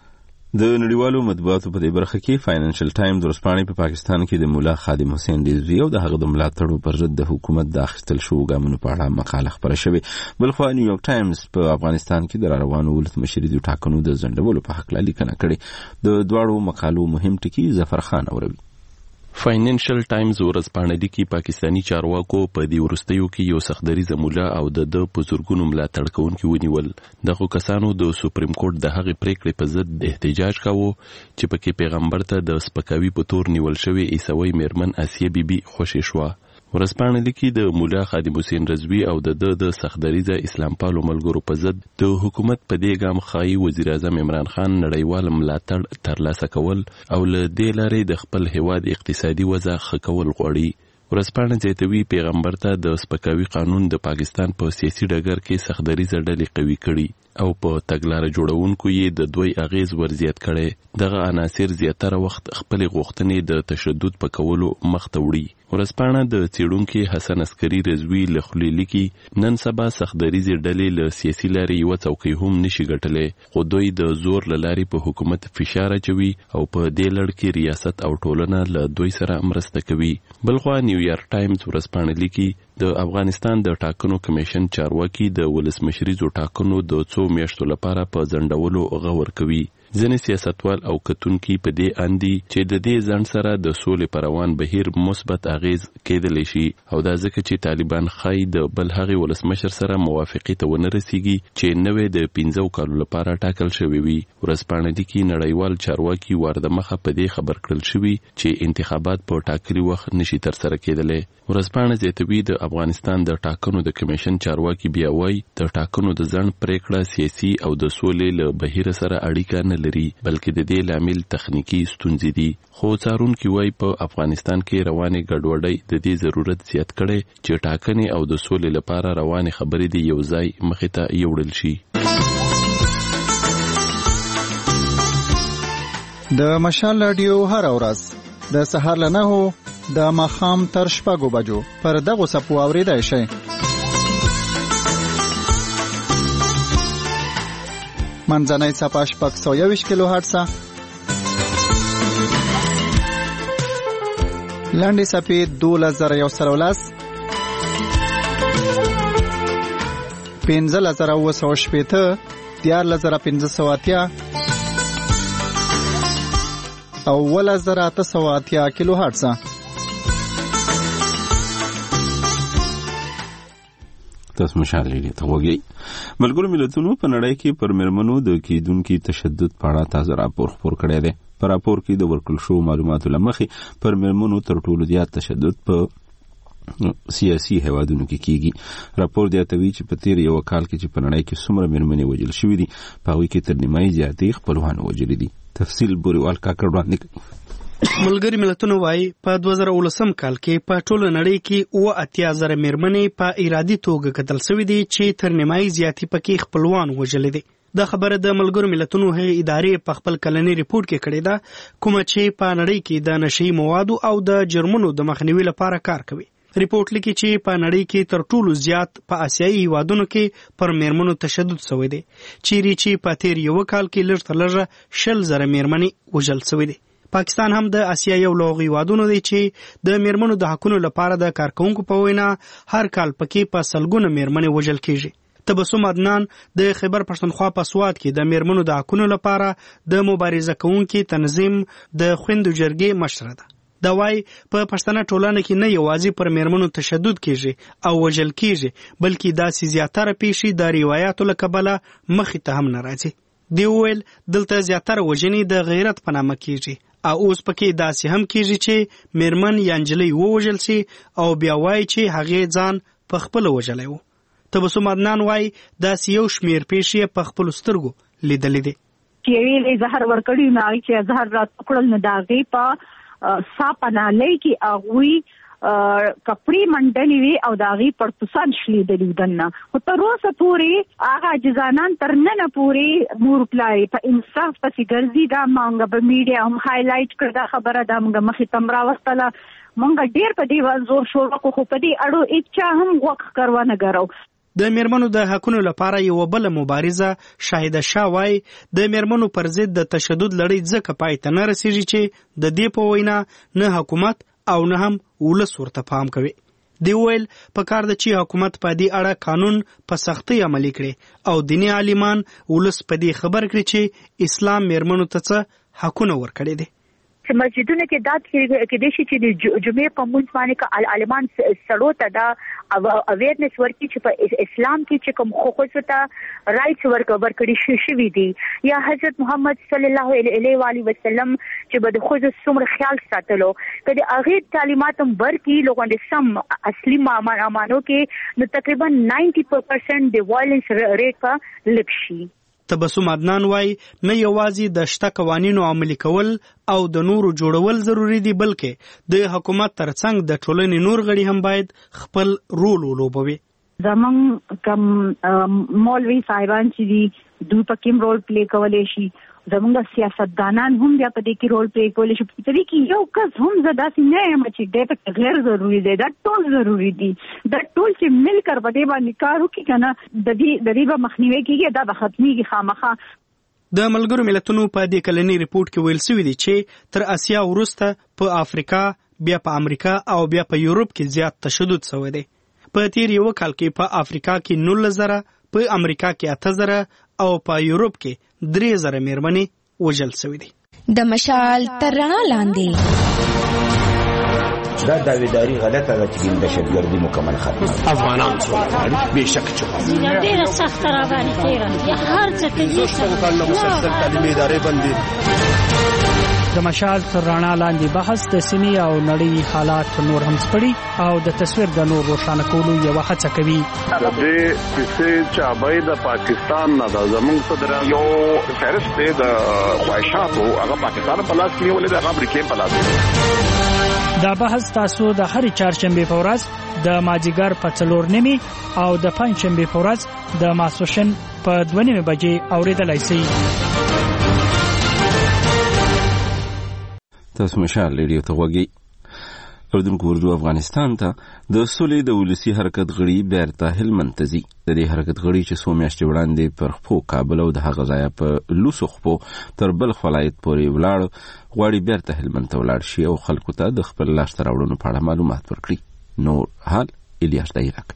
د نړیوالو مطبوعاتو په دې برخه کې فاینانشل ټایم د ورځپاڼې په پاکستان کې د مولا خادم حسین رضوي او د هغه د ملاتړو پر ضد د حکومت د اخیستل شوو ګامونو په اړه مقاله خپره شوې. بلخوا نیویارک ټایمز په افغانستان کې د روانو ولسمشري د ټاکنو د ځنډولو په هکله لیکنه کړې. د دواړو مقالو مهم ټکي ظفر خان اوروي. فاینانشل ټایمز ورځپاڼه لیکي پاکستانی چارواکو په دې وروستیو کې یو سختدریزه مولا او د د بزرګونو ملاتړ کوونکي ونیول. دغه کسانو د سپریم کورټ د هغې پریکړې په ضد احتجاج کاوه چې پکې پیغمبر ته د سپکاوي په تور نیول شوی عیسوي میرمن آسیه بیبي خوشې شوه. ورځپاڼه لیکي د مولا خادم حسین رضوي او د د د سختدریزه اسلام پالو ملګرو په ضد د حکومت په دې ګام خایي وزیر اعظم عمران خان نړیوال ملاتړ ترلاسه کول او له دې لارې د خپل هیواد اقتصادي وضع ښه کول غواړي. ورځپاڼه زیاتوي پیغمبر ته د سپکاوي قانون د پاکستان په سیاسي ډګر کې سختدریزه ډلې قوي کړي او په تګلاره جوړونکو یې د دوی اغیز ورزیات کړي. دغه عناصر زیاتره وخت خپل غوښتنې د تشدد په کولو مخ ته وړي. ورځپاڼه د څېړونکي حسن عسکري رضوي له خولې لیکي نن سبا سختدریزې ډلې له سیاسي لارې یوه څوکۍ هم نشي ګټلی، خو دوی د زور له لارې په حکومت فشار اچوي او په دې لړ کې ریاست او ټولنه له دوی سره مرسته کوي. بلخوا نیویارک ټایمز ورځپاڼه لیکي د افغانستان د ټاکنو کمیشن چارواکي د ولسمشریزو ټاکنو د څو میاشتو لپاره په ځنډولو غور کوي. ځینې سیاستوال او کتونکي په دې اندي چې د دې ځنډ سره د سولې پر روان بهیر مثبت اغیز کېدلی شي او دا ځکه چې طالبان ښایي د بل هغې ولسمشر سره موافقې ته ونه رسیږي چې نوې د پنځو کالو لپاره ټاکل شوی وي. ورځپاڼه لیکي نړیوال چارواکي ور د مخه په دې خبر کړل شوي چې انتخابات په ټاکلي وخت نشي ترسره کېدلی. ورځپاڼه زیاتوي د افغانستان د ټاکنو د کمیشن چارواکي بیا وایي د ټاکنو د ځنډ پریکړه سیاسي او د سولې له بهیر سره اړیکه نه لري بلکې د دې لامل تخنیکی ستونزې دي. خو څارونکي وایي په افغانستان کې روانې ګډوډۍ د دې ضرورت زیات کړی چې ټاکنې او د سولې لپاره روانې خبرې دي یو ځای مخې ته یوړل شي. د مشال رادیو هر ورځ د سهار له نهو د ماښام تر شپږو بجو پر دغو څپو اورېدای شئ. منځنۍ څپه شپږ سوه یوویشت کیلو هرټزه، لنډې څپې دولس زره یو سل او لس، پنځلس زره اووه سوه شپېته، دیارلس زره پنځه سوه اتیا او اوولس زره اته سوه اتیا کیلو هرټزه. تاسو مشال لري ته وګورئ. ملګرو ملتونو په نړۍ کې پر میرمنو د کیدونکو تشدد په اړه تازه راپور خپور کړی دی. په راپور کې د ورکړل شوو معلوماتو له مخې پر میرمنو تر ټولو زیات تشدد په سیاسي هیوادونو کې کیږي. راپور زیاتوي چې په تیر یو کال کې چې په نړۍ کې څومره میرمنې وژل شوې دي په هغوی کې تر نیمایي زیاتې خپلوانو وژلې دي. تفصیل بوریوال کاکړ وړاندې کوي. ملګری ملتونو وايي په دوه زره ولسم کال کې په ټوله نړۍ کې اوه اتیا زره میرمنې په ارادي توګه قتل شوې دي چې تر نیمایي زیاتې پکې خپلوان وژلې دي. دا خبره د ملګرو ملتونو هغې ادارې په خپل کلني ریپورت کې کړې ده کومه چې په نړۍ کې د نشهیي موادو او د جرمونو د مخنیوي لپاره کار کوي. ریپورت لیکي چې په نړۍ کې تر ټولو زیات په آسیایي هیوادونو کې پر میرمنو تشدد شوی دی، چیرې چې په تیر یو کال کې لږ تر لږه شل زره میرمنې وژل شوې دي. پاکستان هم د اسیا یو له هغو هیوادونو دی چې د میرمنو د حقونو لپاره د کارکوونکو په وینا هر کال پکې په سلګونه میرمنې وژل کیږي. تبسم عدنان د خیبر پښتونخوا په سوات کې د میرمنو د حقونو لپاره د مبارزه کوونکي تنظیم د خویندو جرګې مشره ده. دا وايي په پښتنه ټولنه کې نه یوازې پر میرمنو تشدد کیږي او وژل کیږي بلکې داسې زیاتره پیښې د روایتو له کبله مخې ته هم نه راځي. دی ویل دلته زیاتره وژنې د غیرت په نامه کیږي او اوس پکې داسې هم کیږي چې میرمن یا نجلۍ ووژل شي او بیا وایي چې هغې ځان په خپله وژلی و. تبسم عدنان وایي داسې یو شمېر پیښې په خپلو سترګو لیدلې دي. چې یوې زهر ورکړي نو هغې چې زهر راکړل نو د هغې په سا پناهلۍ کې هغوی کپړې منډلې وي او د هغې پړپوسان شلیدلي دننه، خو تر اوسه پورې هغه عاجزانان تر ننه پورې مور پلار په انصاف پسې ګرځي. دا موږ په میډیا هم هایلایټ کړه دا خبره، دا موږ مخې ته هم راوستله. موږ ډېر په دې زور شور وکړو خو په دې اړه هېچا هم غوږ ښکر ونه ګرو. د میرمنو د حقونو لپاره یو بل مبارزه شاهده شاه وای د میرمنو پر ضد د تشدد لړۍ ځکه پای ته نه رسیږي چې د دې په وینا نه حکومت او نه هم ولس ورته پام کوي. دی ویل په کار د چې حکومت په دې اړه قانون په سختۍ عملي کړي او دیني عالمان ولس په دې خبر کړي چې اسلام میرمنو ته څه حقونه ورکړي دي. چې مسجدونه کې دا کېدای شي چې د جمعې په مونځ باندې که عالمان سړو ته دا اویرنس ورکړي چې په اسلام کې چې کوم ښځو ته رایټس ورکړي شوي دي یا حضرت محمد صلی الله علیه و وسلم چې به د ښځو څومره خیال ساتلو که د هغې تعلیمات هم ورکړي لغونډې سم اصلي معنو کې نو تقریبا نایन्टी پرسنټ د وایلنس ریټ به لږ شي. تبسم عدنان وای نه یوازې د شته قوانینو عملي کول او د نورو جوړول ضروری دي بلکې د حکومت ترڅنګ د ټولنې نور غړي هم باید خپل رول ولوبوي. زمونږ کم مولوي صاحبان چې دي دوی په کوم رول پلی کولی شي زمونږ سیاستدانان هم بیا په دې کې رول پلی کولی شي په طریقې کې یو کس هم زه داسې نه یم چې دی پکې غیر ضروري دی دا ټول ضروري دي دا ټول چې مل کر په دې باندې کار وکړي که نه د دې د دې به مخنیوی کېږي دا به ختمیږي خامخا. د ملګرو ملتونو په دې کلني ریپورت کې ویل شوي دي چې تر اسیا وروسته په افریقا بیا په امریکا او بیا په یورپ کې زیات تشدد شوی دی. په تیر یو کال کې په افریقا کې نولس زره په امریکا کې اته زره او په یورپ کې درې زره میرمنې وژل شوې دي. د مشال تر رڼا لاندې دا داویداری غلطه ده چې د دهشتګردي مکمل ختمه افغانان څومره به شک چې ډیره سخت را باندې تیره یا هر څه کې څه کال مسلسل تعلیمي ادارې بندي. د مشال تر رڼا لاندې بحث د سیمې او نړۍ حالات نور هم سپړي او د تصویر د نور روښانه کولو یو هڅه کوي. د دې چې چابای د پاکستان نه د زمونږ صدر یو فهرست دی د خواهشاتو هغه پاکستان په لاس کې ولې د امریکا په لاس. دا بحث تاسو د هر چهارشنبه په ورځ د ماجیګر په څلور نیمي او د پنځشنبه په ورځ د ماسوشن په دوه نیمه بجې اوریدلای شئ. تاسو مشال ریډیو ته وګورئ. اردوونکو اردو افغانستان ته د سولې د ولسی حرکت غړي بیرته هلمند ته ځي. د دې حرکت غړي چې څو میاشتې وړاندې پر خپو کابل او د هغه ځایه په لوسو خپو تر بلخ ولایت پورې ولاړ غواړي بیرته هلمند ته ولاړ شي او خلکو ته د خپل لاسته راوړنو په اړه معلومات ورکړي. نور حال الیاس دایرک.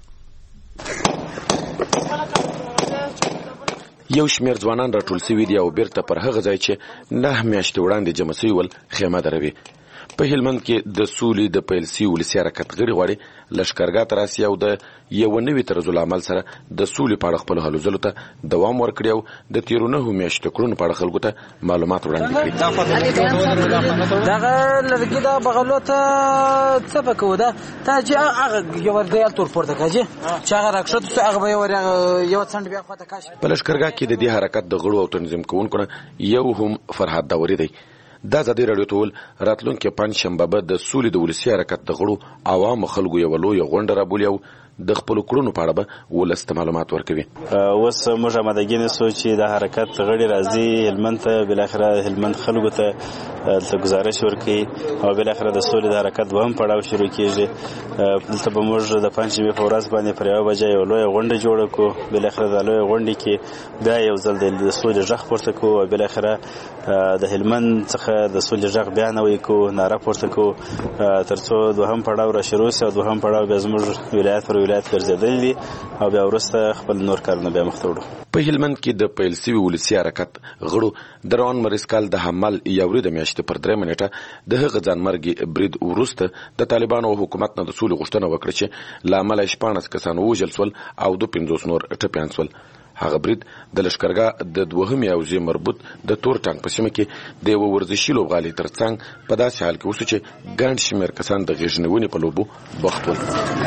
یو شمیر ځوانان راټول شوي دي او بیرته پر هغه ځای چې نه میاشتې وړاندې جمع شوي ول خیمه دروي. په هلمند کې د سولې د پیل شوي ولسي حرکت غړي غواړي لښکرګاه ته راسي او د یو نوي طرزالعمل سره د سولې په اړه خپلو هلو ځلو ته دوام ورکړي او د تېرو نهو میاشتو کړنو په اړه خلکو ته معلومات وړاندې کړي. دغه لرګي دا بغلو ته څه به کوو دا تا چې هغه یو ورډیال تور پورته کړي چې هغه راکښته سو هغه به یو څنډ بیا خواته کاش. په لښکرګاه کې د دې حرکت د غړو او تنظیم کوونکو یو هم فرهاد داوري دی. دا ازادي راډیو ټول راتلونکي پنځشنبه به د سولې د ولسي حرکت د غړو عوامو خلکو یو لوی غونډه رابولي او د خپل کړنو په اړه به ولست معلومات ورکوي. اوس موږ آمادګي نیسو چې د حرکت غړي راځي هلمند ته بالاخره هلمند خلکو ته دلته گزارش ورکړي او بالاخره د سولې د حرکت دوهم پړاو شروع کیږي. دلته به موږ د پنځشنبې په ورځ باندې پر یوه بجه یو لویه غونډه جوړه کړو. بالاخره د لویه غونډې کې بیا یو ځل د سولې غږ پورته کړو او بالاخره د هلمند څخه د سولې غږ بیا نوی کړو ناره پورته کړو تر څو دوهم پړاو را شروع شي او دوهم پړاو بیا زموږ ولایت پر ولایت ګرځېدلی دي او بیا وروسته خپل نور کارونه بیا مخ ته وړو. په هلمند کې د پیل شوي ولسي حرکت غړو د روان مریض کال د حمل یوري د میاشتې پر درېیمه نیټه د هغه ځانمرګي برید وروسته د طالبانو او حکومت نه د سولې غوښتنه وکړه چې له امله شپاړس کسان ووژل سول او دوه پنځوس نور ټپیان سول. هغه برید د لښکرګاه د دوهمې حوزې مربوط د تور ټانک په سیمه کې د یوه ورزشي لوبغالي تر څنګ په داسې حال کې وشو چې ګڼ شمېر کسان د غېږنیونې په لوبو بوخت ول.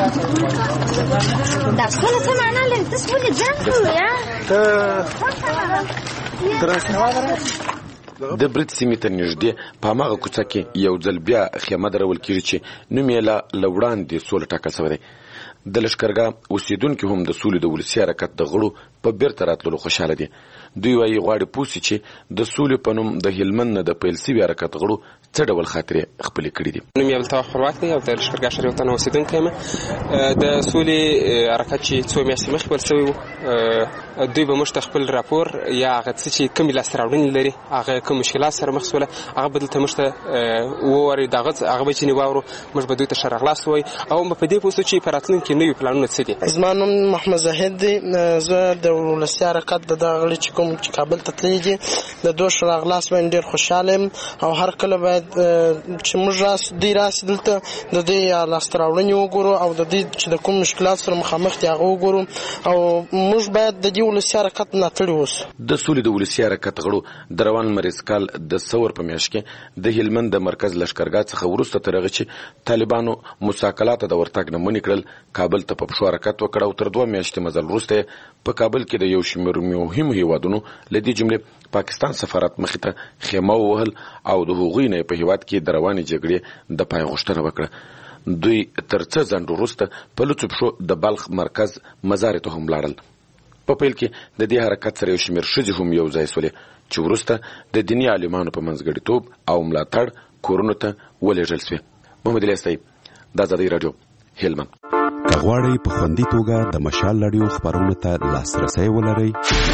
دا څه څه معنا لري تاسو ولې ځان کوئ یا د برید سیمې ته نږدې په هماغه کوڅه کې یو ځل بیا خیمه درول کېږي چې نوم یې له وړاندې سوله ټاکل شوی دی. د لښکرګاه اوسیدونکي هم د سولې د ولسي حرکت د غړو په بیرته راتللو خوشاله دي. دوی وايي غواړي پوسی چې د سولې په نوم د هلمند نه د پیل سوي حرکت غړو څه ډول خاطرې خپلې کړي دي. نوم یې عبدالتواب خپلواک دی او د لښکرګاه شهر یو تن اوسېدونکی یم. د سولې حرکت چې څو میاشتې مخکې پیل سوی و، دوی به موږ ته خپل راپور یا هغه څه چې کومې لاسته راوړنې لري، هغه کوم مشکلات سره مخ سوله، هغه به دلته موږ ته ووایي، د هغه به ځینې واورو، موږ به دوی ته ښه راغلاست ووایو او موږ په دې پوه سو چې په راتلونکي نوي پلانونه څه دي. زما نوم محمد زاهد دی. زه د ولسي حرکت د دغه غړي چې کوم چې کابل ته تللي دي د دوی ښه راغلاست باندې ډېر خوشحاله یم او هر کله باید چې موږ راسو دوی راسي دلته د دوی لاسته راوړنې وګورو او د دوی چې د کوم مشکلات سره مخامخ دي هغه وګورو او موږ باید د دې ولسي حرکت ملاتړي اوسو. د سولې د ولسي حرکت غړو د روان مریض کال د ثور په میاشت کې د هلمند د مرکز لښکرګاه څخه وروسته تر هغه چې طالبانو مساکلات د ورتګ نه منې کړل، کابل ته په پښو حرکت وکړ او تر دوه میاشتې مزل وروسته په کابل کې د یو شمېر مهم هیوادونو له دې جملې پاکستان سفارت مخې ته خیمه ووهل او د هغوی نه په هیواد کې د روانې جګړې د پای غوښتنه وکړه. دوی تر څه ځنډ وروسته په لوڅو پښو د بلخ مرکز مزار ته هم لاړل. په پیل کې د دې حرکت سره یو شمېر ښځې هم یو ځای سولې چې وروسته د دیني عالمانو په منځګړیتوب او ملاتړ کورونو ته ولېږل سوې. محمد الیاس صاحب، د ازادۍ راډیو، هلمند. که غواړئ په خوندي توګه د مشال راډیو خپرونو ته لاسرسی ولرئ،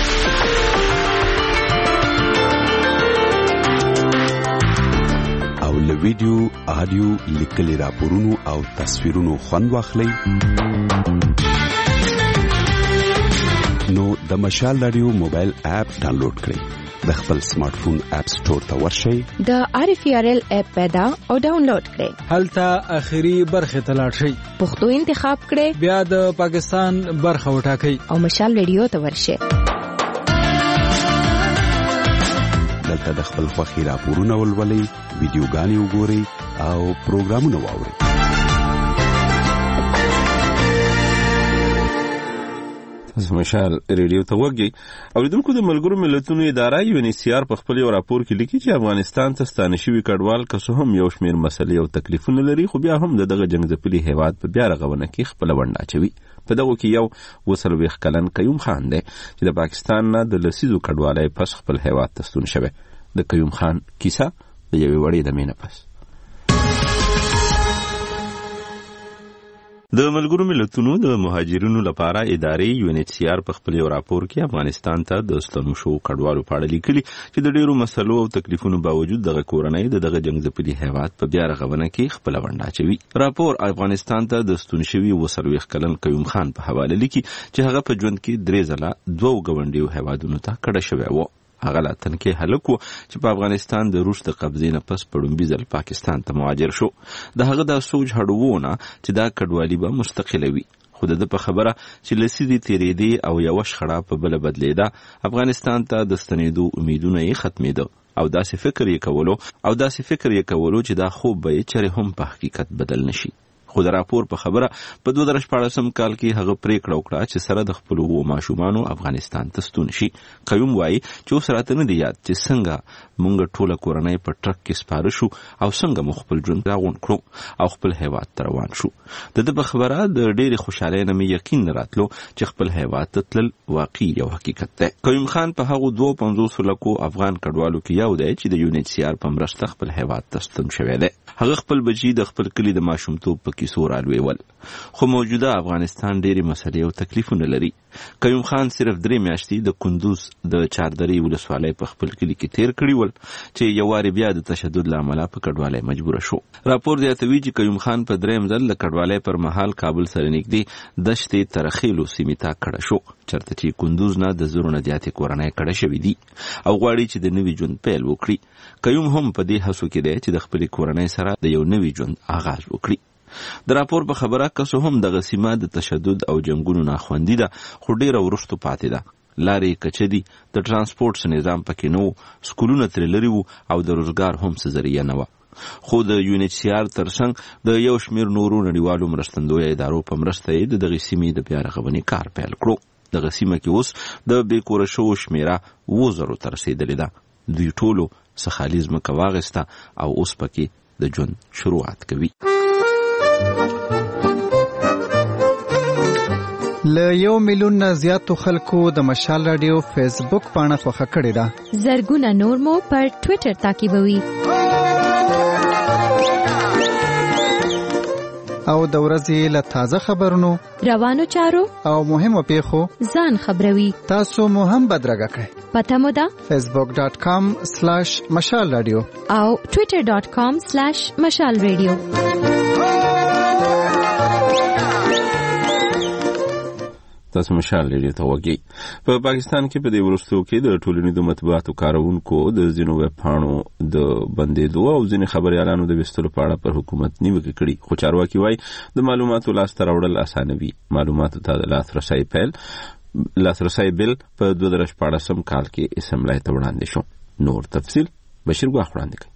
او له ویډیو، آډیو، لیکلي راپورونو او تصویرونو خوند واخلئ، نو د مشال راډیو موبایل اپ ډاونلوډ کړئ. د خپل سمارټ فون اپ سٹور ته ورشئ، د آر اف ار ال اپ پیدا او ډاونلوډ کړئ. هلته اخیری برخه ته لاړ شئ، پښتو انتخاب کړئ، بیا د پاکستان برخه وټاکئ او مشال ریډیو ته ورشئ. دلته د خپل خوښي راپورونه ولولئ، ویډیوګانې وګورئ او پروګرامونه واورئ. تاسو مشال ریډیو ته وګورئ. اوریدونکو، د ملګرو ملتونو اداره یو ان سی آر په خپل یو راپور کې لیکي چې افغانستان ته ستانه شوي کډوال که څه هم یو شمېر مسلې او تکلیفونه لري، خو بیا هم د دغه جنګ ځپلي هیواد په بیا رغونه کې خپله ونډه اچوي. په دغو کې یو اووه څلوېښت کلن قیوم خان دی چې د پاکستان نه د لسیزو کډوالۍ پس خپل هیواد ته ستون شوی. د قیوم خان کیسه د یوې وړې دمې نه پس. د ملګرو ملتونو د مهاجرینو لپاره ادارې یو ان ایچ سی آر په خپل یو راپور کې افغانستان ته د ستنو شو کډوالو په اړه لیکلي چې د ډیرو مسلو او تکلیفونو باوجود دغه کورنۍ د دغه جنګ ځپلي هیواد په بیا رغونه کې خپل ونډه اچوي. راپور افغانستان ته د ستون شوي اووه څلوېښت کلن قیوم خان په حواله لیکي چې هغه په ژوند کې درې ځله دوو ګاونډیو هیوادونو ته کډه شوی و. هغه لا تنکي هلک و چې په افغانستان د روس د قبضې نه پس په لومړي ځل پاکستان ته مهاجر شو. د هغه دا سوچ هډوونه چې دا کډوالي به مستقله وي، خو د ده په خبره چې لسیزې تېرېدې او یوه شخړه په بله بدلېده، افغانستان ته د ستنېدو امیدونه یې ختمېده او داسې فکر یې کولو او داسې فکر یې کولو چې دا خوب به یې چرې هم په حقیقت بدل نشي. خو د راپور په خبره په دوه زره شپاړسم کال کې هغه پریکړه وکړه چې سره د خپلو اووه ماشومانو افغانستان ته ستون شي. قیوم وایي چې اوس راته نه دی یاد چې څنګه موږ ټوله کورنۍ په ټرک کې سپاره شو او څنګه مو خپل ژوند راغونډ کړو او خپل هیواد ته روان شو. د ده په خبره د ډېرې خوشحالۍ نه مې یقین نه راتلو چې خپل هیواد ته تلل واقعي یو حقیقت دی. قیوم خان په هغو دوه پنځوسو لکو افغان کډوالو کې یو دی چې د یو ان ایچ سی آر په مرسته خپل هیواد ته ستون شوی دی. هغه خپل بچي د خپل کلي د ماشومتوب په کیسو رالویول، خو موجوده افغانستان ډېرې مسلې او تکلیفونه لري. قیوم خان صرف درې میاشتې د کندوز د چاردرې ولسوالۍ په خپل کلي کې تیر کړي ول چې یو وارې بیا د تشدد له امله په کډوالۍ مجبوره شو. راپور زیاتوي چې قیوم خان په درېیم ځل د کډوالۍ پر مهال کابل سره نږدې دشتې ترخیلو سیمې ته کډه شو، چېرته چې کندوز نه د زرو نه زیاتې کورنۍ کډه شوي دي او غواړي چې د نوي ژوند پیل وکړي. قیوم هم په دې هڅو کې دی چې د خپلې کورنۍ سره د یو نوي ژوند آغاز وکړي. د راپور په خبره که څه هم دغه سیمه د تشدد او جنګونو ناخوندي ده، خو ډېره وروستو پاتې ده. لارې کچه دي، د ترانسپورټ نظام پکې نه و، سکولونه ترې لرې وو او د روزګار هم څه ذریعه نه وه. خو د یو ان ایچ سی آر ترڅنګ د یو شمېر نورو نړیوالو مرستندویه ادارو په مرسته یې د دغې سیمې د بیا رغونې کار پیل کړو. دغه سیمه کې اوس د بې کوره شوو شمېره اووه زرو ته رسېدلې ده. دوی ټولو څه خالي ځمکه واخیسته او اوس پکې د ژوند شروعات کوي. له یو میلیون نه زیاتو خلکو د مشال رادیو فیسبوک پاڼه خوښه کړې ده. زرګونه نور مو پر ټوئیټر تعقیبوي. او د ورځې له تازه خبرونو، روانو چارو او مهمو پیښو ځان خبروي. تاسو مو هم بدرګه کړئ. پته مو ده فیسبوک ډاٹ کام سلیش مشال رادیو او ټوئیټر ډاټ کام سلیش مشال رادیو. تاسو مشال لري ته وګي. په پاکستان کې په دې ورستو کې د ټولنیزو مطبوعاتو کارونکو د ځینو ویب پاڼو د بندېدو او ځینې خبريالانو د وستلو په اړه پر حکومت نیوکه کړې، خو چارواکي وایي د معلوماتو لاسته راوړل اسانوي. معلوماتو ته د لاسرسي پیل لاسرسي بل په دوه زره شپږم کال کې اسمبلی ته وړاندې شو. نور تفصیل بشیر ګواخ وړاندې کوي.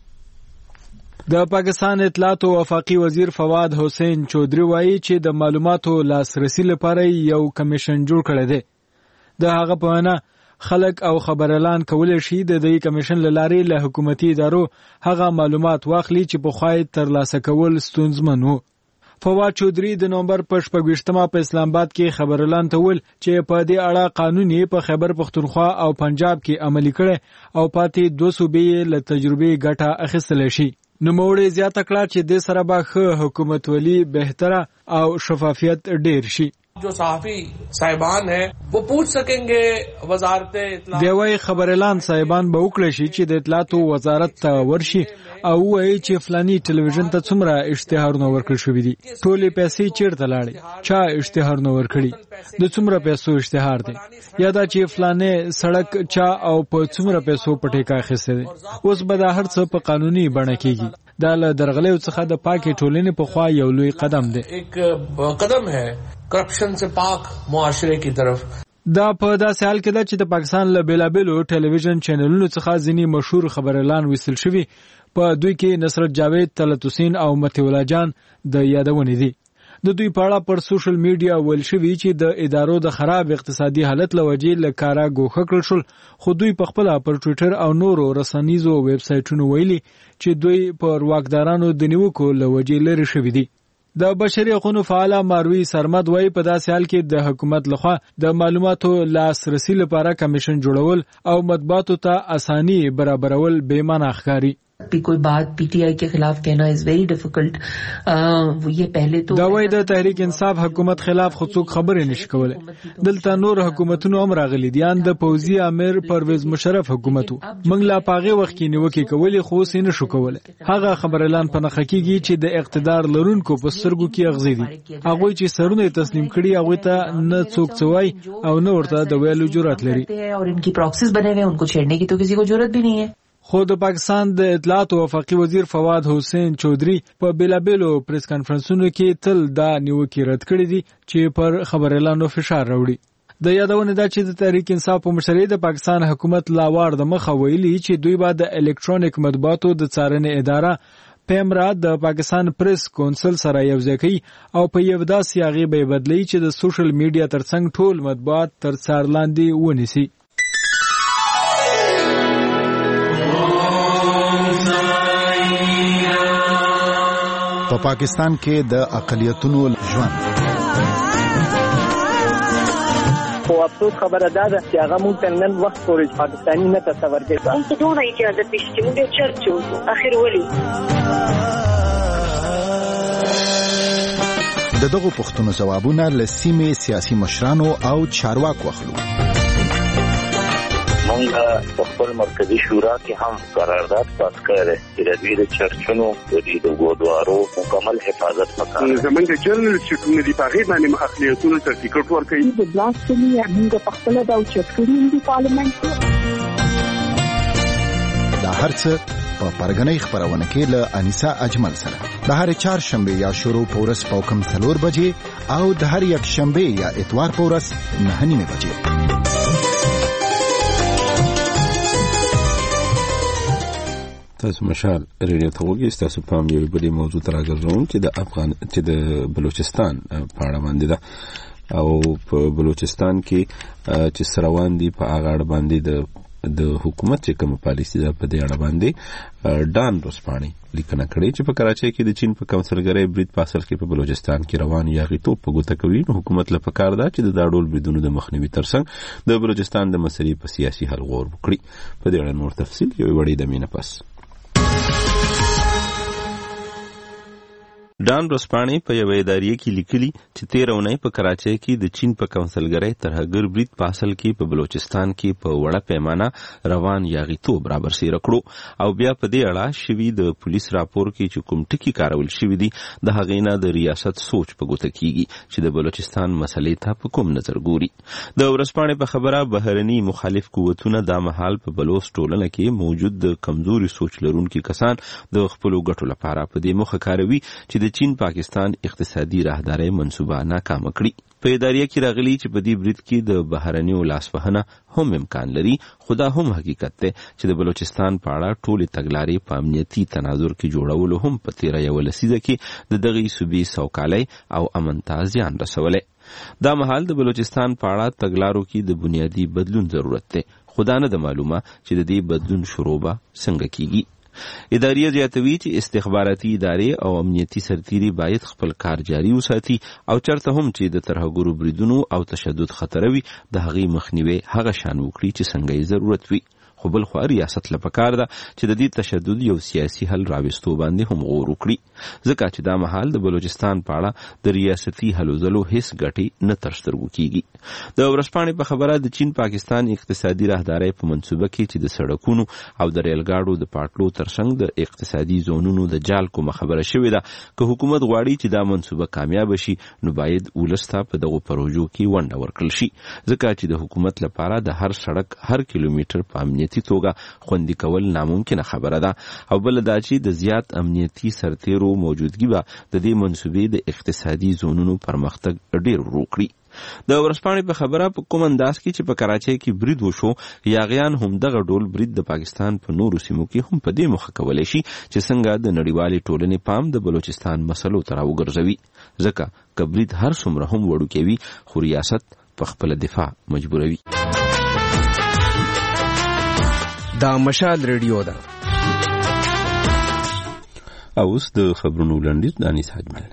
د پاکستان اطلاعات او وفاقي وزیر فواد حسین چودري وایي چې د معلوماتو لاسرسي لپاره یو کمیشن جوړ کړی دی. د هغه په وینا خلک او خبريالان کولی شي د دې کمیشن له لارې له حکومتي ادارو هغه معلومات واخلي چې په خوای ترلاسه کول ستونزمن وو. فواد چودري د نومبر په شپږویشتمه په اسلام آباد کې خبريالان ته ویل چې په دې اړه قانوني په خیبر پختونخوا او پنجاب کې عملي کړي او پاتې دوه صوبې له تجربې ګټه اخیستل شي. نوموړي زیاته کړه چې د سره به ښه حکومتولي بهتره او شفافیت ډیر شي. जो صحافی صاحبان ہیں وہ پوچھ سکیں گے وزارت اطلاعات. دی وايي خبريالان صاحبان به وکړي شي چې د اطلاعاتو وزارت ته ورشي او وایي چې فلاني ټلویزیون ته څومره اشتهارونه ورکړل شوی دي، ټولې پیسې چیرته لاړې، چا اشتهارونه ورکړي، د څومره پیسو اشتهار دی، یا دا چې فلانه سړک چا او په څومره پیسو په ټیکا اخیسته دي. اوس به دا هر څه په قانوني بڼه کېږي. دا له درغلیو څخه د پاکي ټولنې په خوا یو لوی قدم دی. ایک قدم ہے کرپشن سے پاک معاشرے کی طرف. دا په داسې حال کې ده چې د پاکستان له بیلابیلو ټلویزیون چینلونو څخه ځینې مشهور خبريالان ویستل شوي. په دوی کې نصرت جاوید، طلعت حسین او متی الله جان د یادونې دي. د دوی په اړه پر سوشل میډیا ویل شوي چې د ادارو د خراب اقتصادي حالت له وجې له کاره ګوښه کړل شول، خو دوی په خپله پر ټویټر او نورو رسنیزو ویب سایټونو ویلي چې دوی پر واکدارانو د نیوکو له وجې لرې شوي دي. د بشري حقوقو فعال ماروي سرمد وایي په داسې حال کې د حکومت لخوا د معلوماتو لاسرسي لپاره کمیشن جوړول او مطبوعاتو ته اساني برابرول بې معنی ښکاري. کوئی بات پی ٹی آئی کے خلاف کہنا از ویری ڈیفیکلٹ. یہ پہلے تو دا وایي د تحریک انصاف حکومت خلاف خو څوک خبرې نشي کولای. دلته نور حکومتونو هم راغلي دي، ان د پوځي امیر پرویز مشرف حکومت موږ لا پاغه وخت کې نیوکه کولې خو سینه شو کولای. هغه خبريالان په نخ کېږي چې د اقتدار لرونکو په سترګو کې اغزي دي. هغه چې سرونه تسلیم کړي هغه ته نه څوک څوای او نه ورته د ویلو جرأت لري. اور ان کی پراکسیز بنے ہوئے ان کو چھیڑنے کی تو کسی کو جرأت بھی نہیں ہے. خو د پاکستان د اطلاعات او وفاقي وزیر فواد حسین چودري په بیلابیلو پریس کانفرنسونو کې تل دا نیوکې رد کړې دي چې پر خبريالانو فشار راوړي. د یادونه ده چې د تحریک انصاف په مشرۍ د پاکستان حکومت لاوار د مخه ویلي چې دوی به د الکترونیک مطبوعاتو د څارنې اداره پیمرا د پاکستان پریس کونسل سره یوځای کوي او په یو داسې هغه به بدلی چې د سوشل میډیا ترڅنګ ټول مطبوعات تر څار لاندې ونیسي. په پاکستان کې د اقلیتونو ژوند. خو افسوس خبره ده چې هغه مونږ ته نن وخت پورې پاکستاني نه تصور کوي. مونږ ته دومره اجازه پېښ چې مونږ چرچ وکړو اخر ولي. د دغو پوښتنو ځوابونه له سیمې سیاسي مشرانو او چارواکو اخلو. مونږ په خپل مرکزی شورا کې هم قرارداد پاس کړی چې د دې چرچونو د دې ګودوارو مکمل حفاظت وکړي. زمونږ جنرال سکرټری دی په غیر باندې اقلیتونو سرټیفیکټ ورکړي. د بلاسفمي موږ په خپل د چرچونو دی پارلیمنت دا هرڅه په پرګنۍ خبرونه کې له انیسا اجمل سره د هر چهارشنبه یا شروع پورس په کم څلور بجې او د هر یک شنبه یا اتوار پورس نه نیمه بجې. تاسو مشال ریډیو ته وګورئ. تاسو په یو بلې موضوع تر راګرځوم چې د افغان چې د بلوچستان په اړه باندې ده او په بلوچستان کې چې سروان دي په هغه اړه باندې د د حکومت چې کوم پالیسي ده په دې اړه باندې ډان روسپاني لیکنه کړې چې په کراچۍ کې د چین په کونسلګرۍ برید په اصل کې په بلوچستان کې روان یاغیتوب په ګوته کوي. نو حکومت له پکار ده چې د دا ډول بریدونو د مخنیوي ترڅنګ د بلوچستان د مسلې په سیاسي حل غور وکړي. په دې اړه نور تفصیل یو وړي د مینه پس. ډان روسپاني په یو اداریه کې لیکلي چې تیر اونۍ په کراچۍ کې د چین په کونسلګرۍ ترهګر برید په اصل کې په بلوچستان کې په وړه پیمانه روان یاغیتوب رابرسېره کړو او بیا په دې اړه شوي د پولیس راپور کې چې کوم ټکي کارول شوي دي د هغې نه د ریاست سوچ په ګوته کیږي چې د بلوچستان مسلې ته په کوم نظر ګوري. د ورسپانې په خبره بهرني مخالف قوتونه دا مهال په بلوچ ټولنه کې موجود د کمزوري سوچ لرونکي کسان د خپلو ګټو لپاره په دې موخه کاروي چې د چین پاکستان اقتصادي راهداري منصوبه ناکامه کړي. په اداریه کې راغلي چې په دې برید کې د بهرنیو لاسوهنه هم امکان لري، خو دا هم حقیقت دی چې د بلوچستان په اړه ټولې تګلارې په امنیتي تناظر کې جوړولو هم په تیره یوه لسیزه کې د دغې صوبې سوکالۍ او امن ته زیان رسولی. دا مهال د بلوچستان په اړه تګلارو کې د بنیادي بدلون ضرورت دی، خو دا نه ده معلومه چې د دې بدلون شروع به څنګه کیږي. اداریه زیاتوي چې استخباراتي ادارې او امنیتي سرتیري باید خپل کار جاري وساتي او چرته هم چې د ترهګرو بریدونو او تشدد خطر وي د هغې مخنیوي هغه شان وکړي چې څنګه یې ضرورت وي. خو بل خو ریاست له پکار ده چې د دې تشدد یو سیاسي حل راوستو باندې هم غور وکړي، ځکه چې دا مهال د بلوچستان په اړه د ریاستي هلو ځلو هیڅ ګټې نه تر سترګو کیږي. د ورسپانې په خبره د چین پاکستان اقتصادي راهدارۍ په منصوبه کې چې د سړکونو او د ریل ګاډو د پاټلو ترڅنګ د اقتصادي زونونو د جال کومه خبره شوې ده، که حکومت غواړي چې دا منصوبه کامیاب شي نو باید ولس ته په دغو پروژو کې ونډه ورکړل شي، ځکه چې د حکومت لپاره د هر سړک هر کیلومتر په امنیتي توګه خوندي کول ناممکنه خبره ده، او بل دا چې د زیات امنیتي سرتیرو موجودګي به د دې منصوبې د اقتصادي زونونو پرمختګ ډیر ورو کړي. د ورسپانې په خبره په کوم انداز کې چې په کراچۍ کې برید وشو، یاغیان هم دغه ډول برید د پاکستان په نورو سیمو کې هم په دې موخه کولی شي چې څنګه د نړیوالې ټولنې پام د بلوچستان مسلو ته راوګرځوي، ځکه که برید هر څومره هم وړوکی وي خو ریاست په خپله دفاع مجبوروي. دا مشال ریډیو ده. او اوس د خبرونو لنډیز د انیس حجمل.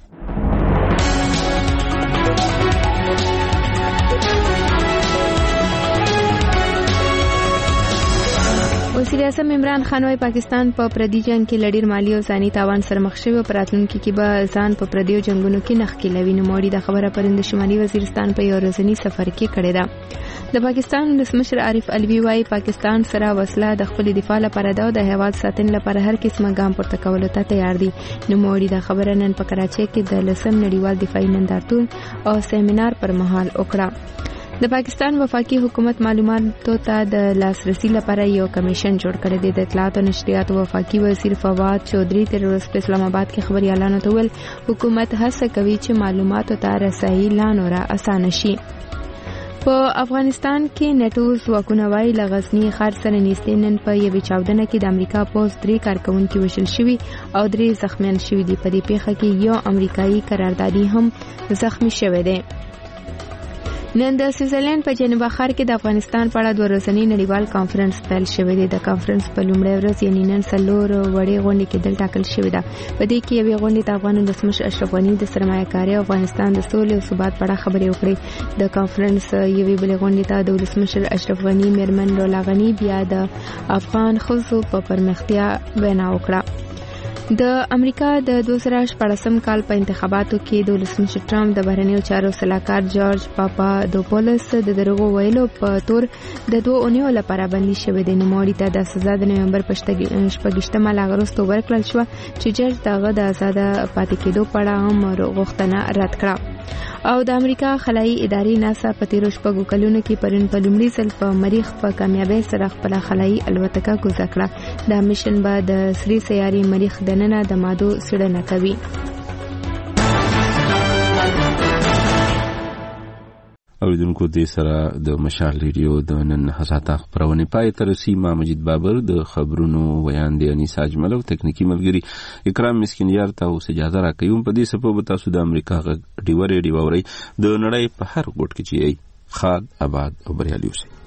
وزیر اعظم عمران خان وايي پاکستان په پردي جنگ کې لړیر مالی او ځاني تاوان سره مخ شوی او راتلونکي کې به ځان په پردیو جنگونو کې نخ کې لوي. نوموړي د خبره پرند شمالي وزیرستان په یو ورځني سفر کې کړې ده. د پاکستان ولسمشر عارف علوي وايي پاکستان سره وسله د خپل دفاع لپاره ده او د هیواد ساتنې لپاره هر قسمه ګام پورته کولو ته تیار دي. نوموړي د خبره نن په کراچۍ کې د لسم نړیوال دفاعي نندارتون او سیمینار پر مهال وکړه. د پاکستان وفاقي حکومت معلوماتو ته د لاسرسي لپاره یو کمیشن جوړ کړی دی. د اطلاعات او نشریات وفاقي وزیر فواد چودھری تیر ورځ په اسلام آباد کې خبريالانو ته ویل حکومت هڅه کوي چې معلوماتو ته رسایي لا نوره اسانه شي. په افغانستان کې نیټو ځواکونه وايي له غزني ښار سره نږدې نن په یوې چاودنه کې د امریکا پوځ درې کارکوونکي وژل شوي او درې زخمیان شوي دي. په دې پیښه کې یو امریکایي قراردادي هم زخمی شوی دی. نن د سویټزرلند په جنیوا ښار کې د افغانستان په اړه دوه ورځنی نړیوال کانفرنس پیل شوی دی. د کانفرنس په لومړۍ ورځ یعنې نن څلور وړې غونډې کېدل ټاکل شوې ده. په دې کې یوې غونډې ته افغان ولسمشر اشرف غني د سرمایه‌کارۍ او افغانستان د سولې او ثبات په اړه خبرې وکړې. د کانفرنس یوې بلې غونډې ته د ولسمشر اشرف غني میرمن رولا غني بیا د افغان ښځو په پرمختیا وینا وکړه. د امریکا د دوه زره شپاړسم کال په انتخاباتو کې د ولسمشر ټرمپ د بهرنیو چارو سلاکار جورج پاپادوپولس د دروغو ویلو په تور د دوه اونیو لپاره بندي شوی دی. نوموړي ته د سزا د نومبر په شپږیشتمه لا اګوست ورکړل شوه چې جج دغه د آزاده پاتې کېدو په اړه هم غوښتنه رد کړه. او د امریکا خلایي ادارې ناسا په تیرو شپږو کلونو کې پرون په لومړي ځل په مریخ په کامیابۍ سره خپل خلایي الوتکه کوزه کړه. دا میشن به د سری سیارې مریخ دننه د مادو څېړنه کوي. اوریدونکو دې سره د مشال ریډیو د نن حساته خبرونه پای تر رسي. ما مجید بابر د خبرونو ویاندې انیس اجمل او تکنیکی ملګری اکرام مسکینیار ته اوس اجازه راکوم. په دې سبب تاسو د امریکا غ ډیوره ډیووري د نړۍ په هر ګوټ کې چې خاد آباد او بریالي اوسئ.